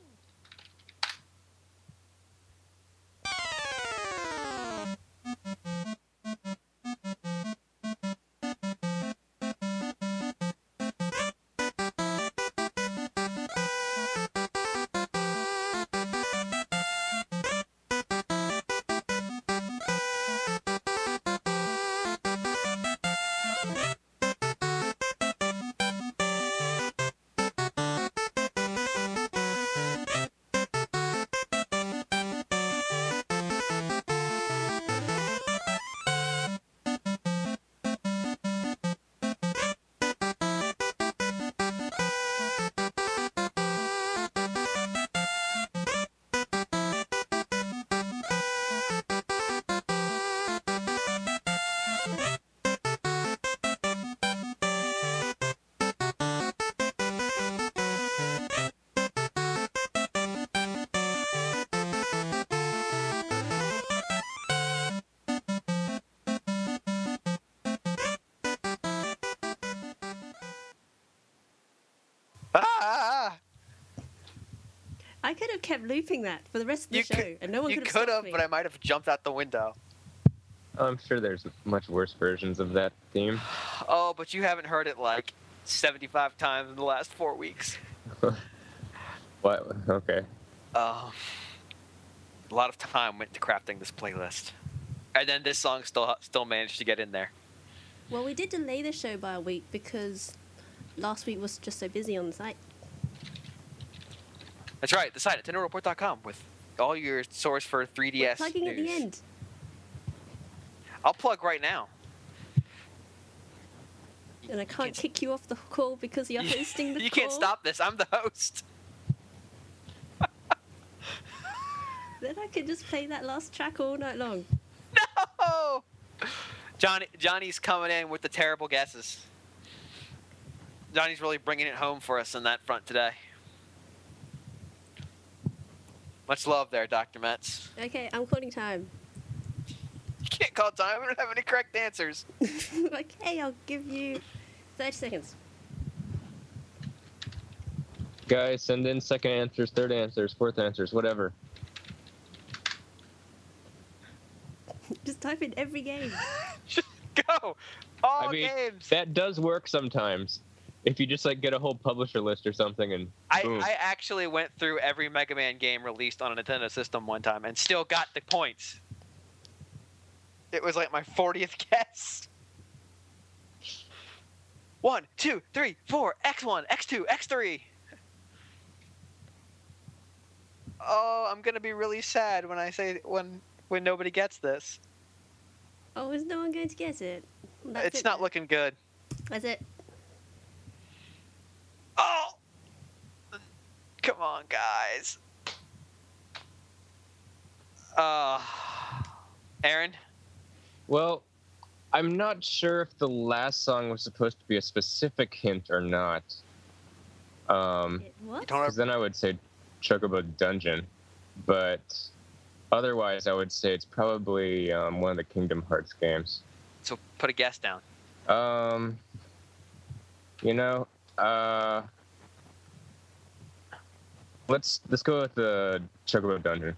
Ah! I could have kept looping that for the rest of the show, and no one You could have could stopped have, me. but I might have jumped out the window. I'm sure there's much worse versions of that theme. Oh, but you haven't heard it like 75 times in the last 4 weeks. What? Okay. A lot of time went to crafting this playlist, and then this song still managed to get in there. Well, we did delay the show by a week because last week was just so busy on the site. That's right, the site at NintendoReport.com with all your source for 3DS We're plugging news. at the end. I'll plug right now. And I can't kick you off the call because you're hosting the You call. can't stop this. I'm the host. Then I could just play that last track all night long. No! Johnny's coming in with the terrible guesses. Johnny's really bringing it home for us on that front today. Much love there, Dr. Metz. Okay, I'm calling time. You can't call time. We don't have any correct answers. Okay, I'll give you 30 seconds. Guys, send in second answers, third answers, fourth answers, whatever. Just type in every game. Just go. All I mean, games. that does work sometimes. If you just like get a whole publisher list or something and boom. I actually went through every Mega Man game released on a Nintendo system one time and still got the points. It was like my 40th guess. 1, 2, 3, 4, X1, X2, X3. Oh, I'm gonna be really sad when I say when nobody gets this. Oh, is no one going to get it? That's It's it not then. looking good. That's it. Oh, come on, guys. Aaron. Well, I'm not sure if the last song was supposed to be a specific hint or not. What? Because then I would say Chocobo Dungeon, but otherwise I would say it's probably one of the Kingdom Hearts games. So put a guess down. You know, let's go with the Chocobo Dungeon.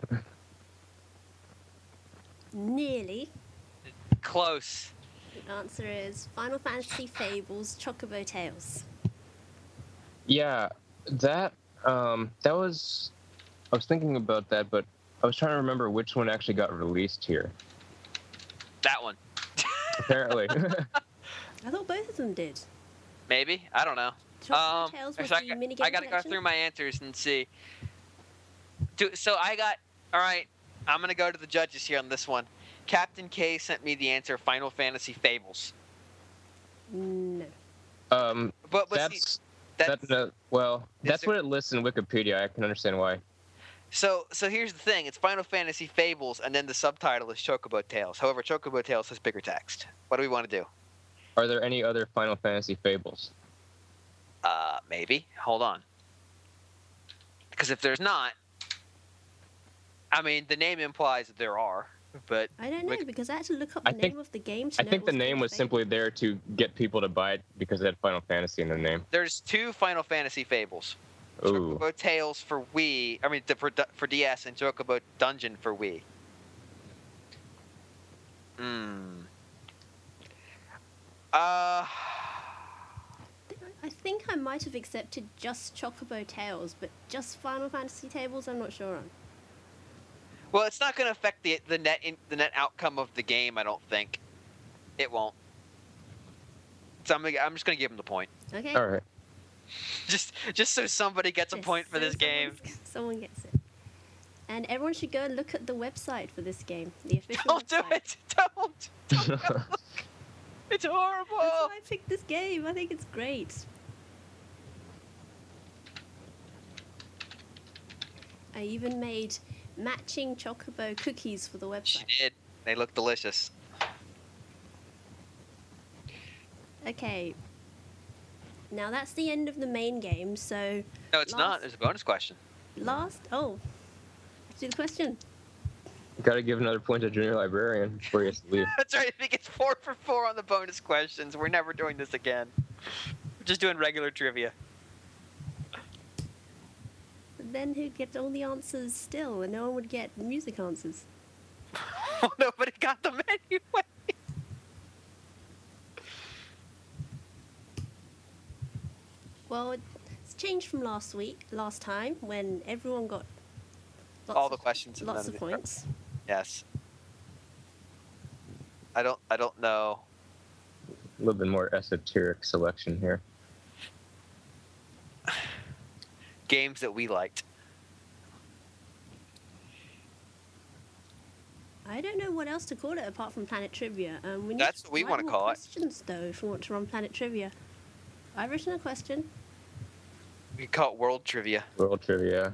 Nearly. Close. The answer is Final Fantasy Fables Chocobo Tales. Yeah, that was. I was thinking about that, but I was trying to remember which one actually got released here. That one. Apparently. I thought both of them did. Maybe. I don't know. Chocobo Tales was actually, the minigame I gotta go collection. through my answers and see. So I got. All right. I'm gonna go to the judges here on this one. Captain K sent me the answer: Final Fantasy Fables. No. But that's see, that's that's what it lists in Wikipedia. I can understand why. so here's the thing: it's Final Fantasy Fables, and then the subtitle is Chocobo Tales. However, Chocobo Tales has bigger text. What do we want to do? Are there any other Final Fantasy Fables? Maybe. Hold on. Because if there's not, I mean, the name implies that there are, but I don't know, because I had to look up I the think- name of the game to I know think it the was name was Fable. simply there to get people to buy it because it had Final Fantasy in the name. there's 2 Final Fantasy Fables. Ooh. Chocobo Tales for Wii. I mean, for DS, and Chocobo Dungeon for Wii. I think I might have accepted just Chocobo Tales, but just Final Fantasy Tables, I'm not sure on. Well, it's not going to affect the net outcome of the game. I don't think. It won't. So I'm just going to give him the point. Okay. All right. Just so somebody gets a Just point for so this game. Someone gets it. And everyone should go and look at the website for this game, the official Don't do website. it! Don't look. It's horrible. That's why I picked this game. I think it's great. I even made matching Chocobo cookies for the She website. did. They look delicious. Okay. Now that's the end of the main game, so No, it's not. Last- There's a bonus question. let's do the question. Gotta give another point to Junior Librarian before he has to leave. That's right. If he gets 4 for 4 on the bonus questions, we're never doing this again. We're just doing regular trivia. But then who'd get all the answers still, and no one would get music answers? Well, nobody got them anyway. Well, it's changed from last time, when everyone got All the questions and lots none of of the- points. Yes. I don't know. A little bit more esoteric selection here. Games that we liked. I don't know what else to call it apart from Planet Trivia. We need That's to what we write wanna more call it. questions, though, if we want to run Planet Trivia. I've written a question. We call it World Trivia. World Trivia.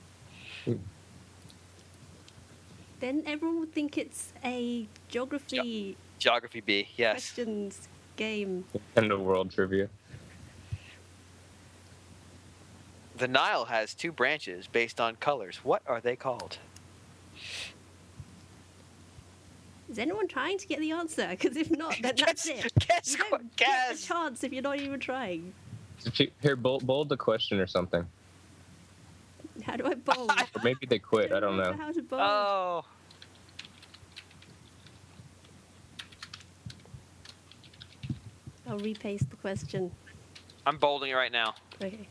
Then everyone would think it's a geography Geography B. Yes. questions game. Nintendo World Trivia. The Nile has 2 branches based on colors. What are they called? Is anyone trying to get the answer? Because if not, then that's it. Guess. You don't get the chance if you're not even trying. Here, bold the question or something. How do I bold? Or maybe they quit. I don't know. How to bold. Oh. I'll repaste the question. I'm bolding it right now. Okay.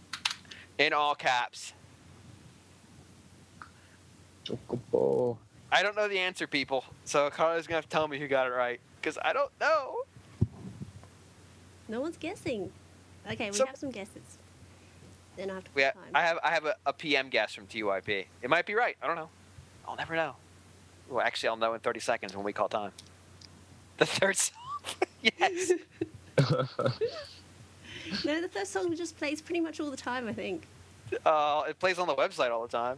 In all caps. Chocobo. I don't know the answer, people. So Carly's gonna have to tell me who got it right, because I don't know. No one's guessing. Okay, we So- have some guesses. Then I have to We put ha- time. I have a PM guess from TYP. It might be right. I don't know. I'll never know. Well, actually, I'll know in 30 seconds when we call time. The third song. Yes. No, the first song just plays pretty much all the time, I think. It plays on the website all the time.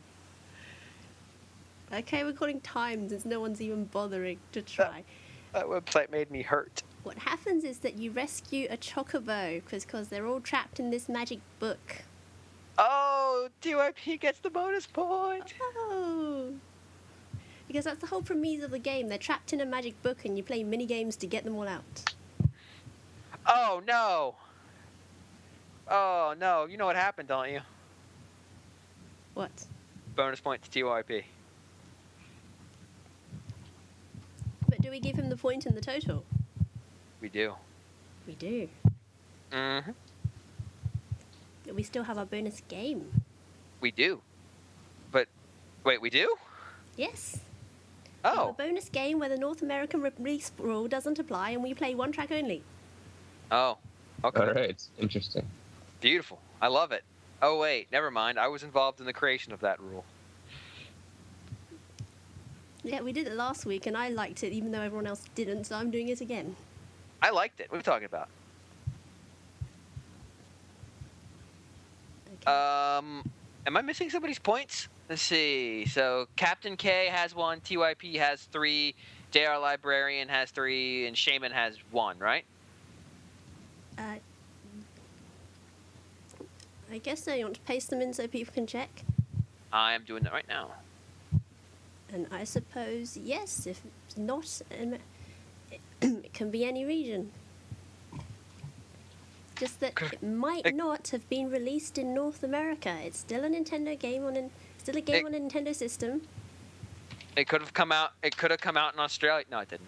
Okay, we're calling time since no one's even bothering to try. That website made me hurt. What happens is that you rescue a chocobo because they're all trapped in this magic book. Oh, TYP gets the bonus point. Oh! Because that's the whole premise of the game. They're trapped in a magic book and you play mini games to get them all out. Oh, no. Oh, no. You know what happened, don't you? What? Bonus point to TYP. But do we give him the point in the total? We do. We do. Mm-hmm. But we still have our bonus game. We do. But, wait, we do? Yes. We have a Oh. bonus game where the North American release rule doesn't apply and we play one track only. Oh. Okay. All right, interesting. Beautiful. I love it. Oh, wait. Never mind. I was involved in the creation of that rule. Yeah, we did it last week and I liked it even though everyone else didn't, so I'm doing it again. I liked it. What are we talking about? Okay. Am I missing somebody's points? Let's see. So Captain K has 1, TYP has 3, JR Librarian has 3, and Shaman has 1, right? I guess so. You want to paste them in so people can check? I am doing that right now. And I suppose, yes, if not, it can be any region. Just that it might not have been released in North America. It's still a Nintendo game on still a game on a Nintendo system. It could have come out. It could have come out in Australia. No, it didn't.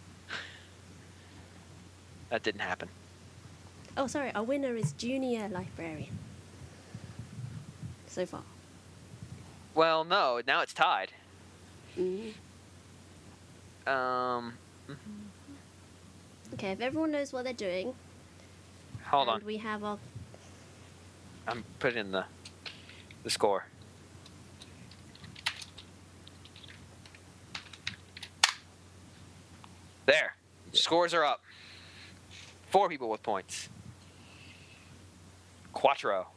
That didn't happen. Oh, sorry, our winner is Junior Librarian. So far. Well, no. Now it's tied. Mm. Okay, if everyone knows what they're doing, Hold and on. we have our I'm putting in the score. There. Scores are up. 4 people with points. Quattro.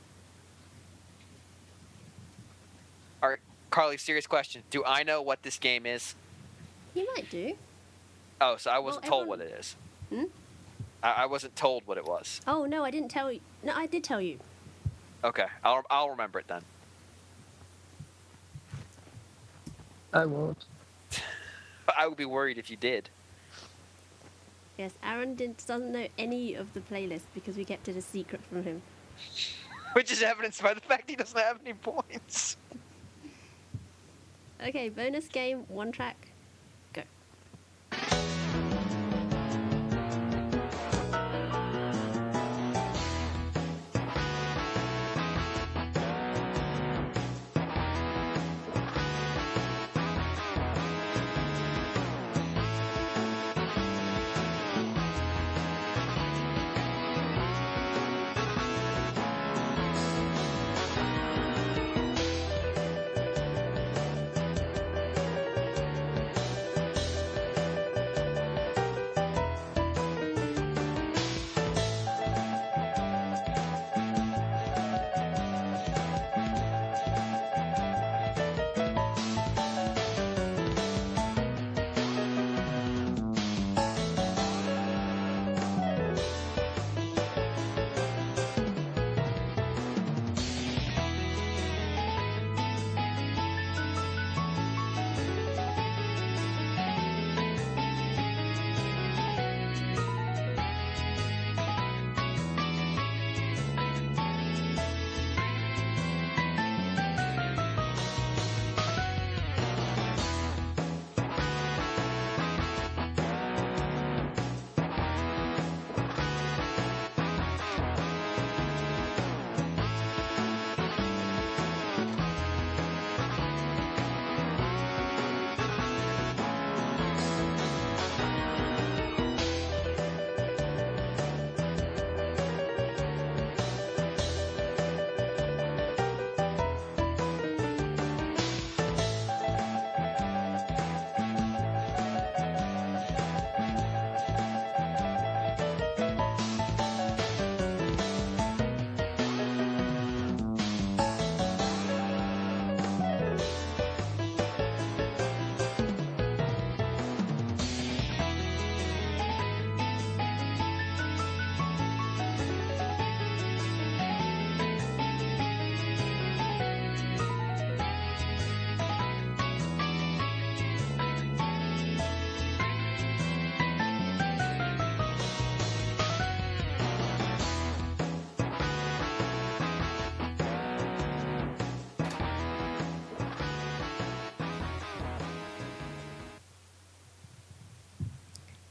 All right, Carly, serious question. Do I know what this game is? You might do. Oh, so I wasn't told everyone- what it is. Hmm? I wasn't told what it was. Oh no, I didn't tell you. No, I did tell you. Okay, I'll remember it then. I won't. But I would be worried if you did. Yes, Aaron doesn't know any of the playlist because we kept it a secret from him. Which is evidenced by the fact he doesn't have any points. Okay, bonus game, one track, go.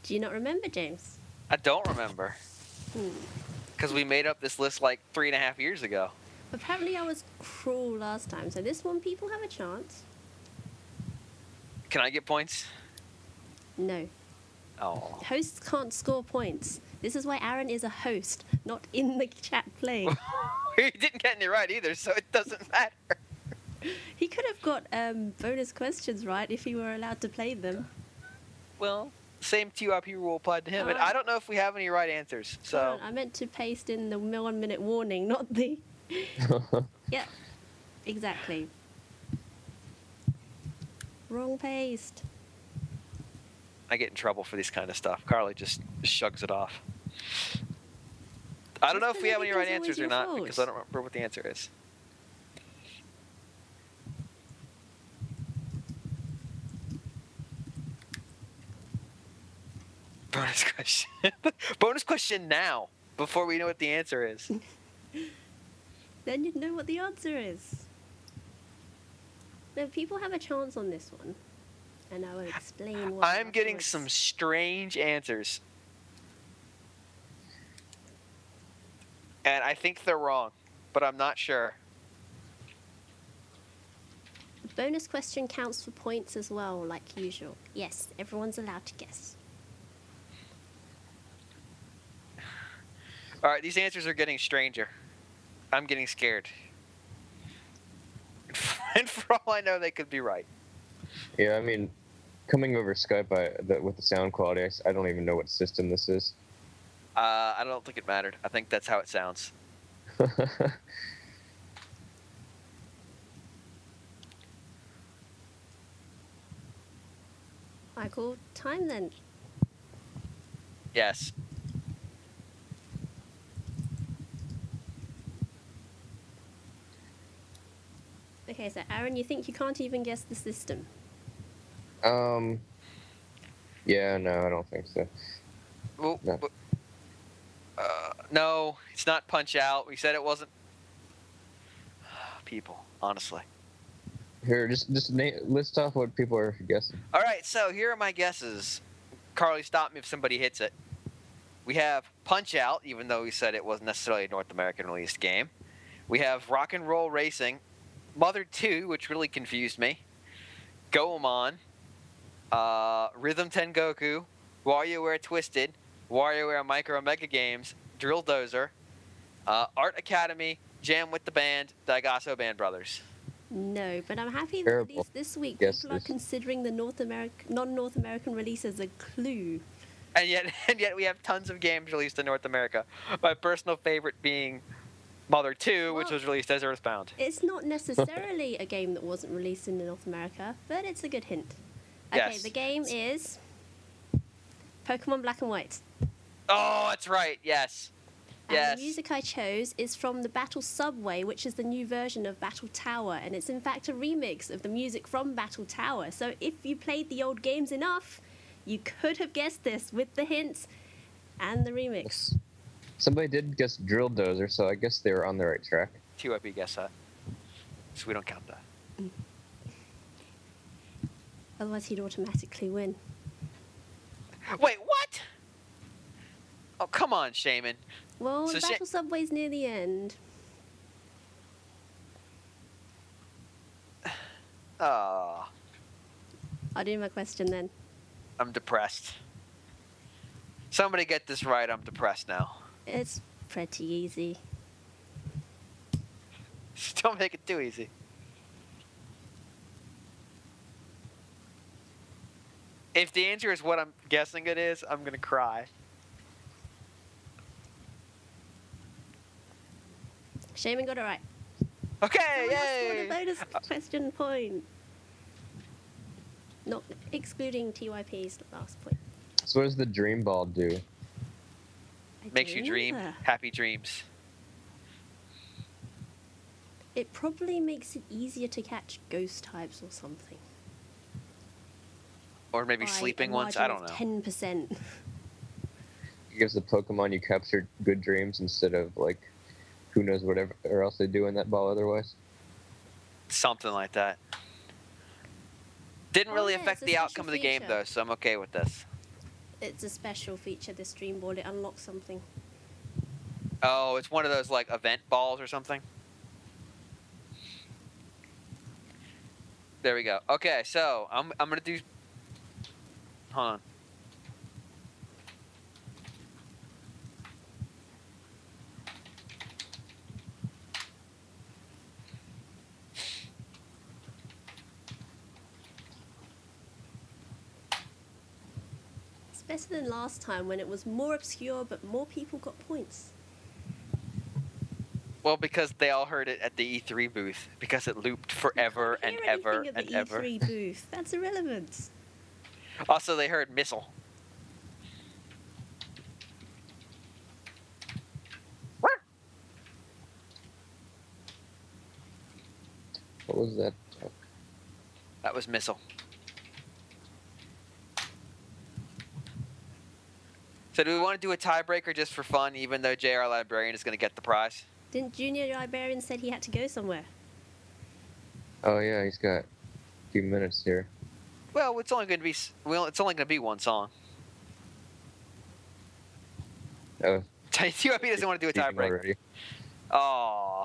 Do you not remember, James? I don't remember. Because we made up this list like 3.5 years ago. Apparently I was cruel last time, so this one people have a chance. Can I get points? No. Oh. Hosts can't score points. This is why Aaron is a host, not in the chat playing. You didn't get any right either, so it doesn't matter. He could have got bonus questions right if he were allowed to play them. Well, same TYP rule applied to him, and Oh. I don't know if we have any right answers. So Hold on, I meant to paste in the 1 minute warning, not the... Yeah, exactly. Wrong paste. I get in trouble for this kind of stuff. Carly just shrugs it off. I don't know if we have any right answers or not because I don't remember what the answer is. Bonus question. Bonus question now, before we know what the answer is. Then you'd know what the answer is. No, people have a chance on this one. And I will explain why. I'm getting afterwards. some strange answers. And I think they're wrong, but I'm not sure. Bonus question counts for points as well, like usual. Yes, everyone's allowed to guess. All right, these answers are getting stranger. I'm getting scared. And for all I know, they could be right. Yeah, I mean, coming over Skype with the sound quality, I don't even know what system this is. I don't think it mattered. I think that's how it sounds. Michael, time then. Yes. Okay, so Aaron, you think you can't even guess the system? Yeah, no, I don't think so. Well, No. no, it's not Punch Out. We said it wasn't. People, honestly. Here, just list off what people are guessing. All right, so here are my guesses. Carly, stop me if somebody hits it. We have Punch Out, even though we said it wasn't necessarily a North American released game. We have Rock and Roll Racing, Mother 2, which really confused me, Goemon, Rhythm Tengoku, WarioWare Twisted, WarioWare Micro Mega Games, Drill Dozer, Art Academy, Jam with the Band, Daigasso Band Brothers. No, but I'm happy that at Terrible. least this week Yes, people are this- considering the non-North American release as a clue. And yet we have tons of games released in North America. My personal favorite being Mother 2, which Well- was released as Earthbound. It's not necessarily a game that wasn't released in North America, but it's a good hint. Okay, Yes. the game is Pokemon Black and White. Oh, that's right. Yes. And Yes. the music I chose is from the Battle Subway, which is the new version of Battle Tower, and it's in fact a remix of the music from Battle Tower. So if you played the old games enough, you could have guessed this with the hints and the remix. Somebody did guess Drill Dozer, so I guess they were on the right track. TYP guess that. So we don't count that. Otherwise, he'd automatically win. Wait, what? Oh, come on, Shaman. Well, So Battle Subway's near the end. Oh, I'll do my question then. I'm depressed. Somebody get this right. I'm depressed now. It's pretty easy. Don't make it too easy. If the answer is what I'm guessing it is, I'm going to cry. Shaman got it right. Okay, Someone else scored yay! a bonus question point. Not excluding TYP's last point. So what does the Dream Ball do? I Makes don't you dream remember. happy dreams. It probably makes it easier to catch ghost types or something. Or maybe by sleeping a ones. I margin don't know. of 10%. It gives the Pokemon you captured good dreams instead of, like, who knows whatever else they do in that ball otherwise. Something like that. Didn't Oh, really yeah, affect it's a the special outcome of the game, feature. though, so I'm okay with this. It's a special feature, this Dream Ball. It unlocks something. Oh, it's one of those like event balls or something. There we go. Okay, so I'm gonna do. Hold on. It's better than last time when it was more obscure, but more people got points. Well, because they all heard it at the E3 booth because it looped forever Can't and hear ever anything and at the ever. E3 booth. That's irrelevant. Also, they heard missile. What was that? That was missile. So do we want to do a tiebreaker just for fun, even though JR Librarian is going to get the prize? Didn't Junior Librarian said he had to go somewhere? Oh yeah, he's got a few minutes here. Well, it's only going to be one song. Oh, TYP doesn't want to do a speaking tiebreaker. already. Oh,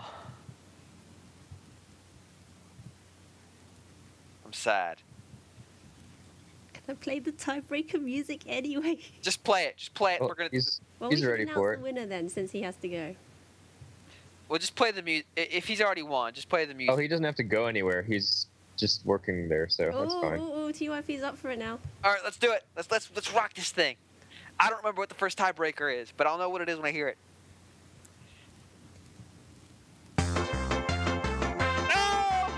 I'm sad. Can I play the tiebreaker music anyway? Just play it. Just play it. Well, We're gonna. he's Well, He's we should ready announce for the it. winner then, since he has to go. We'll just play the music. If he's already won, just play the music. Oh, he doesn't have to go anywhere. He's just working there, so that's fine. Oh, TYP's up for it now. All right, let's do it. Let's rock this thing. I don't remember what the first tiebreaker is, but I'll know what it is when I hear it. No!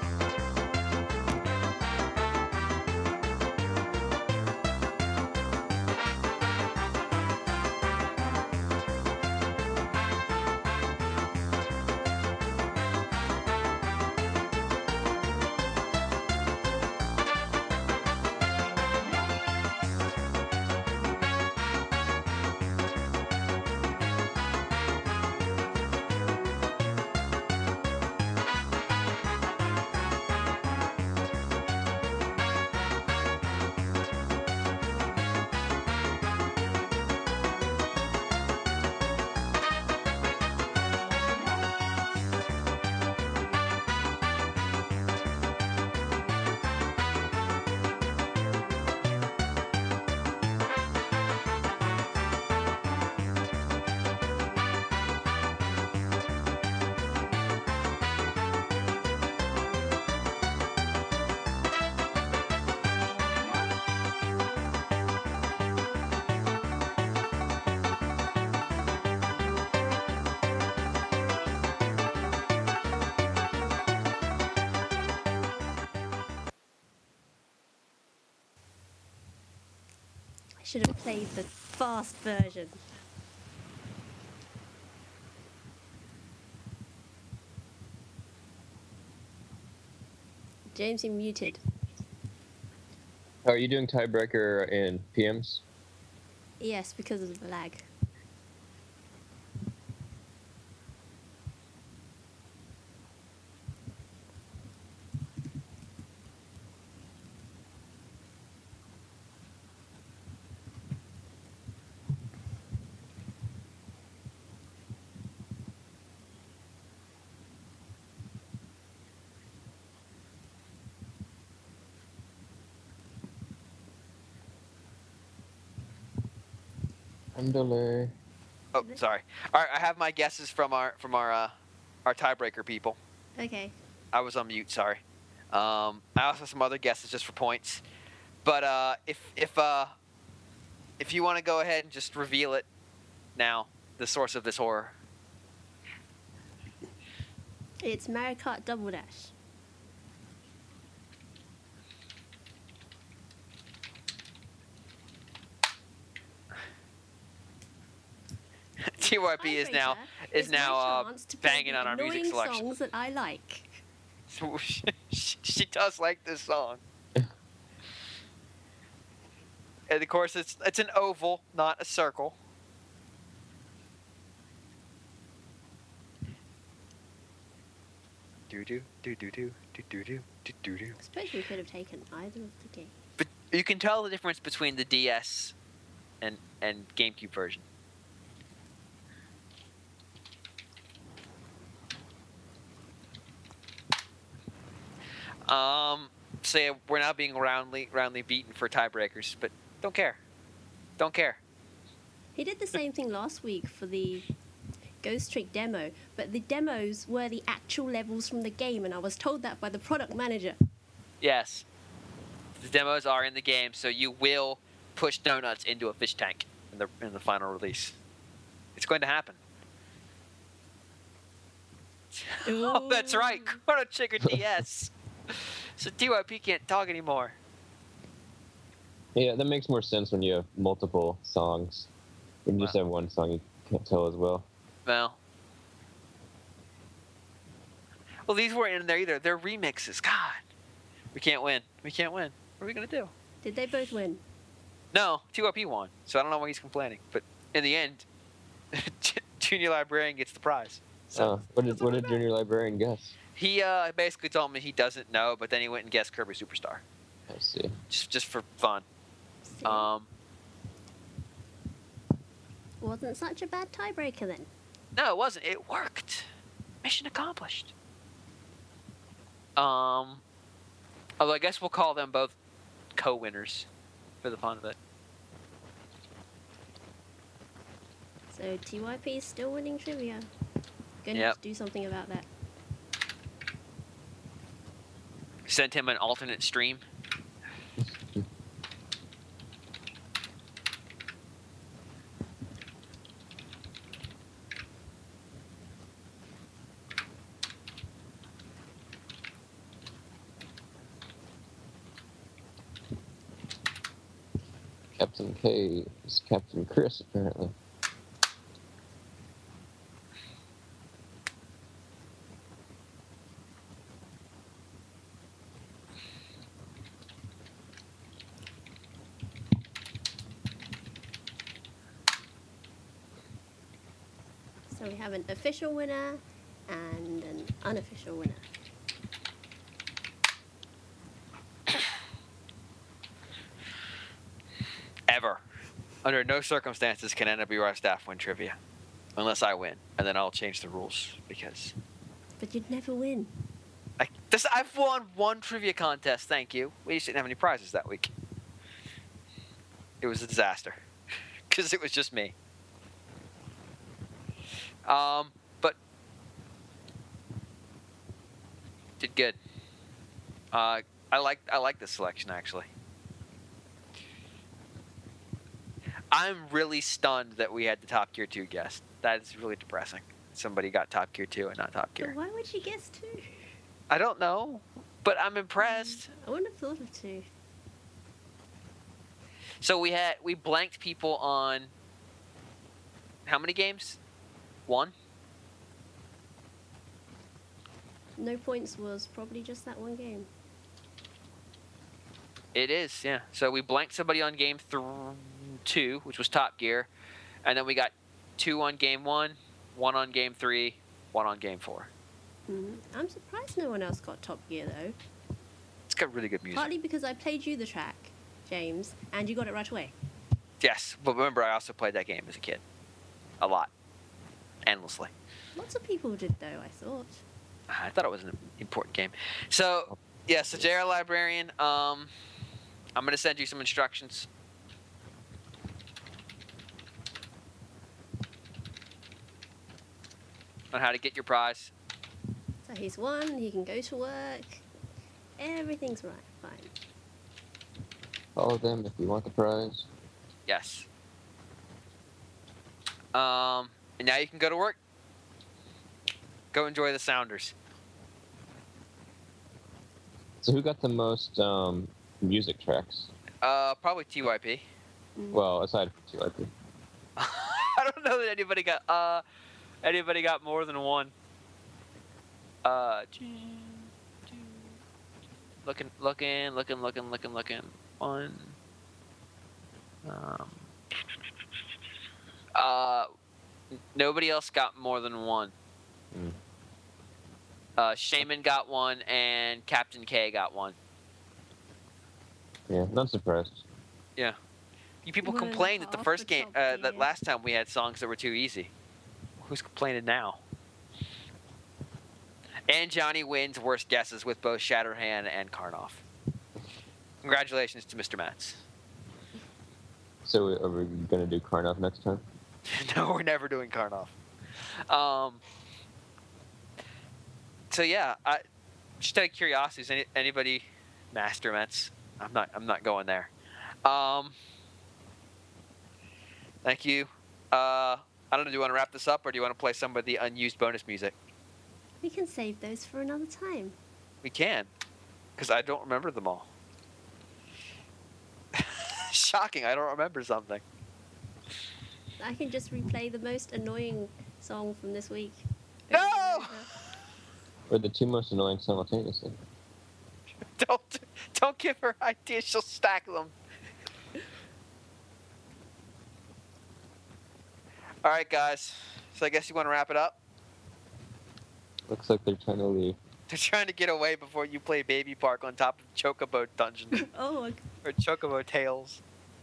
I should have played the fast version. James, you're muted. Are you doing tiebreaker in PMs? Yes, because of the lag. Andale. Oh, sorry. All right, I have my guesses from our tiebreaker people. Okay. I was on mute. Sorry. I also have some other guesses just for points. But if you want to go ahead and just reveal it now, the source of this horror. It's Mario Kart Double Dash. TYP is now It's my chance to play banging the on our music annoying selection. songs that I like. She does like this song. And of course, it's an oval, not a circle. Do do do do do do do do do do do. I suppose we could have taken either of the games. But you can tell the difference between the DS and GameCube version. So yeah, we're now being roundly beaten for tiebreakers, but don't care. Don't care. He did the same thing last week for the Ghost Trick demo, but the demos were the actual levels from the game, and I was told that by the product manager. Yes. The demos are in the game, so you will push donuts into a fish tank in the final release. It's going to happen. Oh, that's right. Chrono Trigger DS. So TYP can't talk anymore. Yeah, that makes more sense when you have multiple songs. When you just have one song, you can't tell as well. Well, these weren't in there either. They're remixes. God, we can't win. We can't win. What are we gonna do? Did they both win? No, TYP won. So I don't know why he's complaining. But in the end, Junior Librarian gets the prize. So what did Junior Librarian guess? he basically told me he doesn't know, but then he went and guessed Kirby Superstar. I see. Just for fun. See? Wasn't such a bad tiebreaker then. No, it wasn't. It worked. Mission accomplished. Although I guess we'll call them both co-winners for the fun of it. So TYP is still winning trivia. Gonna Yep. have to do something about that. Sent him an alternate stream. Captain K is Captain Chris, apparently. So we have an official winner and an unofficial winner. Ever. Under no circumstances can NWR staff win trivia. Unless I win. And then I'll change the rules because But you'd never win. I've won one trivia contest, thank you. We just didn't have any prizes that week. It was a disaster. Because it was just me. But did good. I like this selection actually. I'm really stunned that we had the Top Gear 2 guest. That is really depressing. Somebody got Top Gear 2 and not Top But Gear. why would you guess two? I don't know, but I'm impressed. I wouldn't have thought of two. So we blanked people on how many games? One? No points was probably just that one game. It is, yeah. So we blanked somebody on game 2, which was Top Gear, and then we got 2 on game 1, 1 on game 3, 1 on game 4. I'm surprised no one else got Top Gear though. It's got really good music. Partly because I played you the track, James, and you got it right away. Yes, but remember I also played that game as a kid. A lot. Endlessly. Lots of people did though, I thought. I thought it was an important game. So, yeah, so JR Librarian, I'm going to send you some instructions. On how to get your prize. So he's won, he can go to work. Everything's right, fine. Follow them if you want the prize. Yes. And now you can go to work. Go enjoy the Sounders. So who got the most music tracks? Probably TYP. Well, aside from TYP. I don't know that anybody got more than one. Looking. One. Nobody else got more than one. Shaman got one, and Captain K got one. Yeah, not surprised. Yeah, You people 1.5 complained that the first for game, Top that Gear. last time we had songs that were too easy. Who's complaining now? And Johnny wins worst guesses with both Shatterhand and Karnoff. Congratulations to Mr. Matz. So are we gonna do Karnoff next time? No, we're never doing Karnoff. So yeah, just out of curiosity, is anybody Master Mets? I'm not going there. Thank you. I don't know. Do you want to wrap this up, or do you want to play some of the unused bonus music? We can save those for another time. We can, because I don't remember them all. Shocking! I don't remember something. I can just replay the most annoying song from this week. No! over and over. Or the two most annoying simultaneously? Don't give her ideas. She'll stack them. All right, guys. So I guess you want to wrap it up. Looks like they're trying to leave. They're trying to get away before you play Baby Park on top of Chocobo Dungeon Oh, or Chocobo Tales.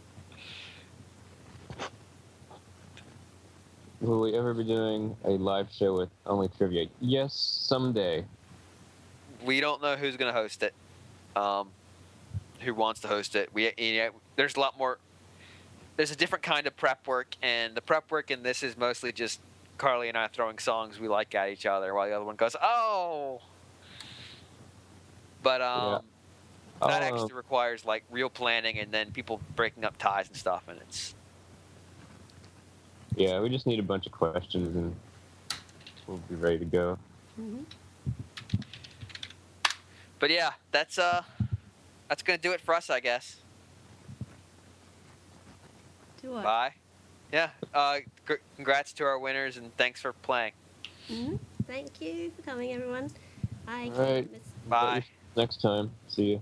Will we ever be doing a live show with only trivia? Yes, someday. We don't know who's going to host it. Who wants to host it? There's a lot more. There's a different kind of prep work, and the prep work in this is mostly just Carly and I throwing songs we like at each other, while the other one goes, "Oh." But that actually requires like real planning, and then people breaking up ties and stuff, and it's. Yeah, we just need a bunch of questions, and we'll be ready to go. mm-hmm. But yeah, that's gonna do it for us, I guess. Do what? Bye. Yeah. Congrats to our winners, and thanks for playing. Mm-hmm. Thank you for coming, everyone. I All right. Bye. Next time. See you.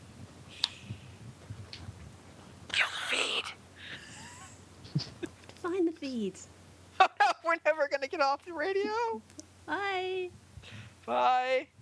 Kill the feed. Find the feeds. Oh no, we're never gonna get off the radio. Bye. Bye.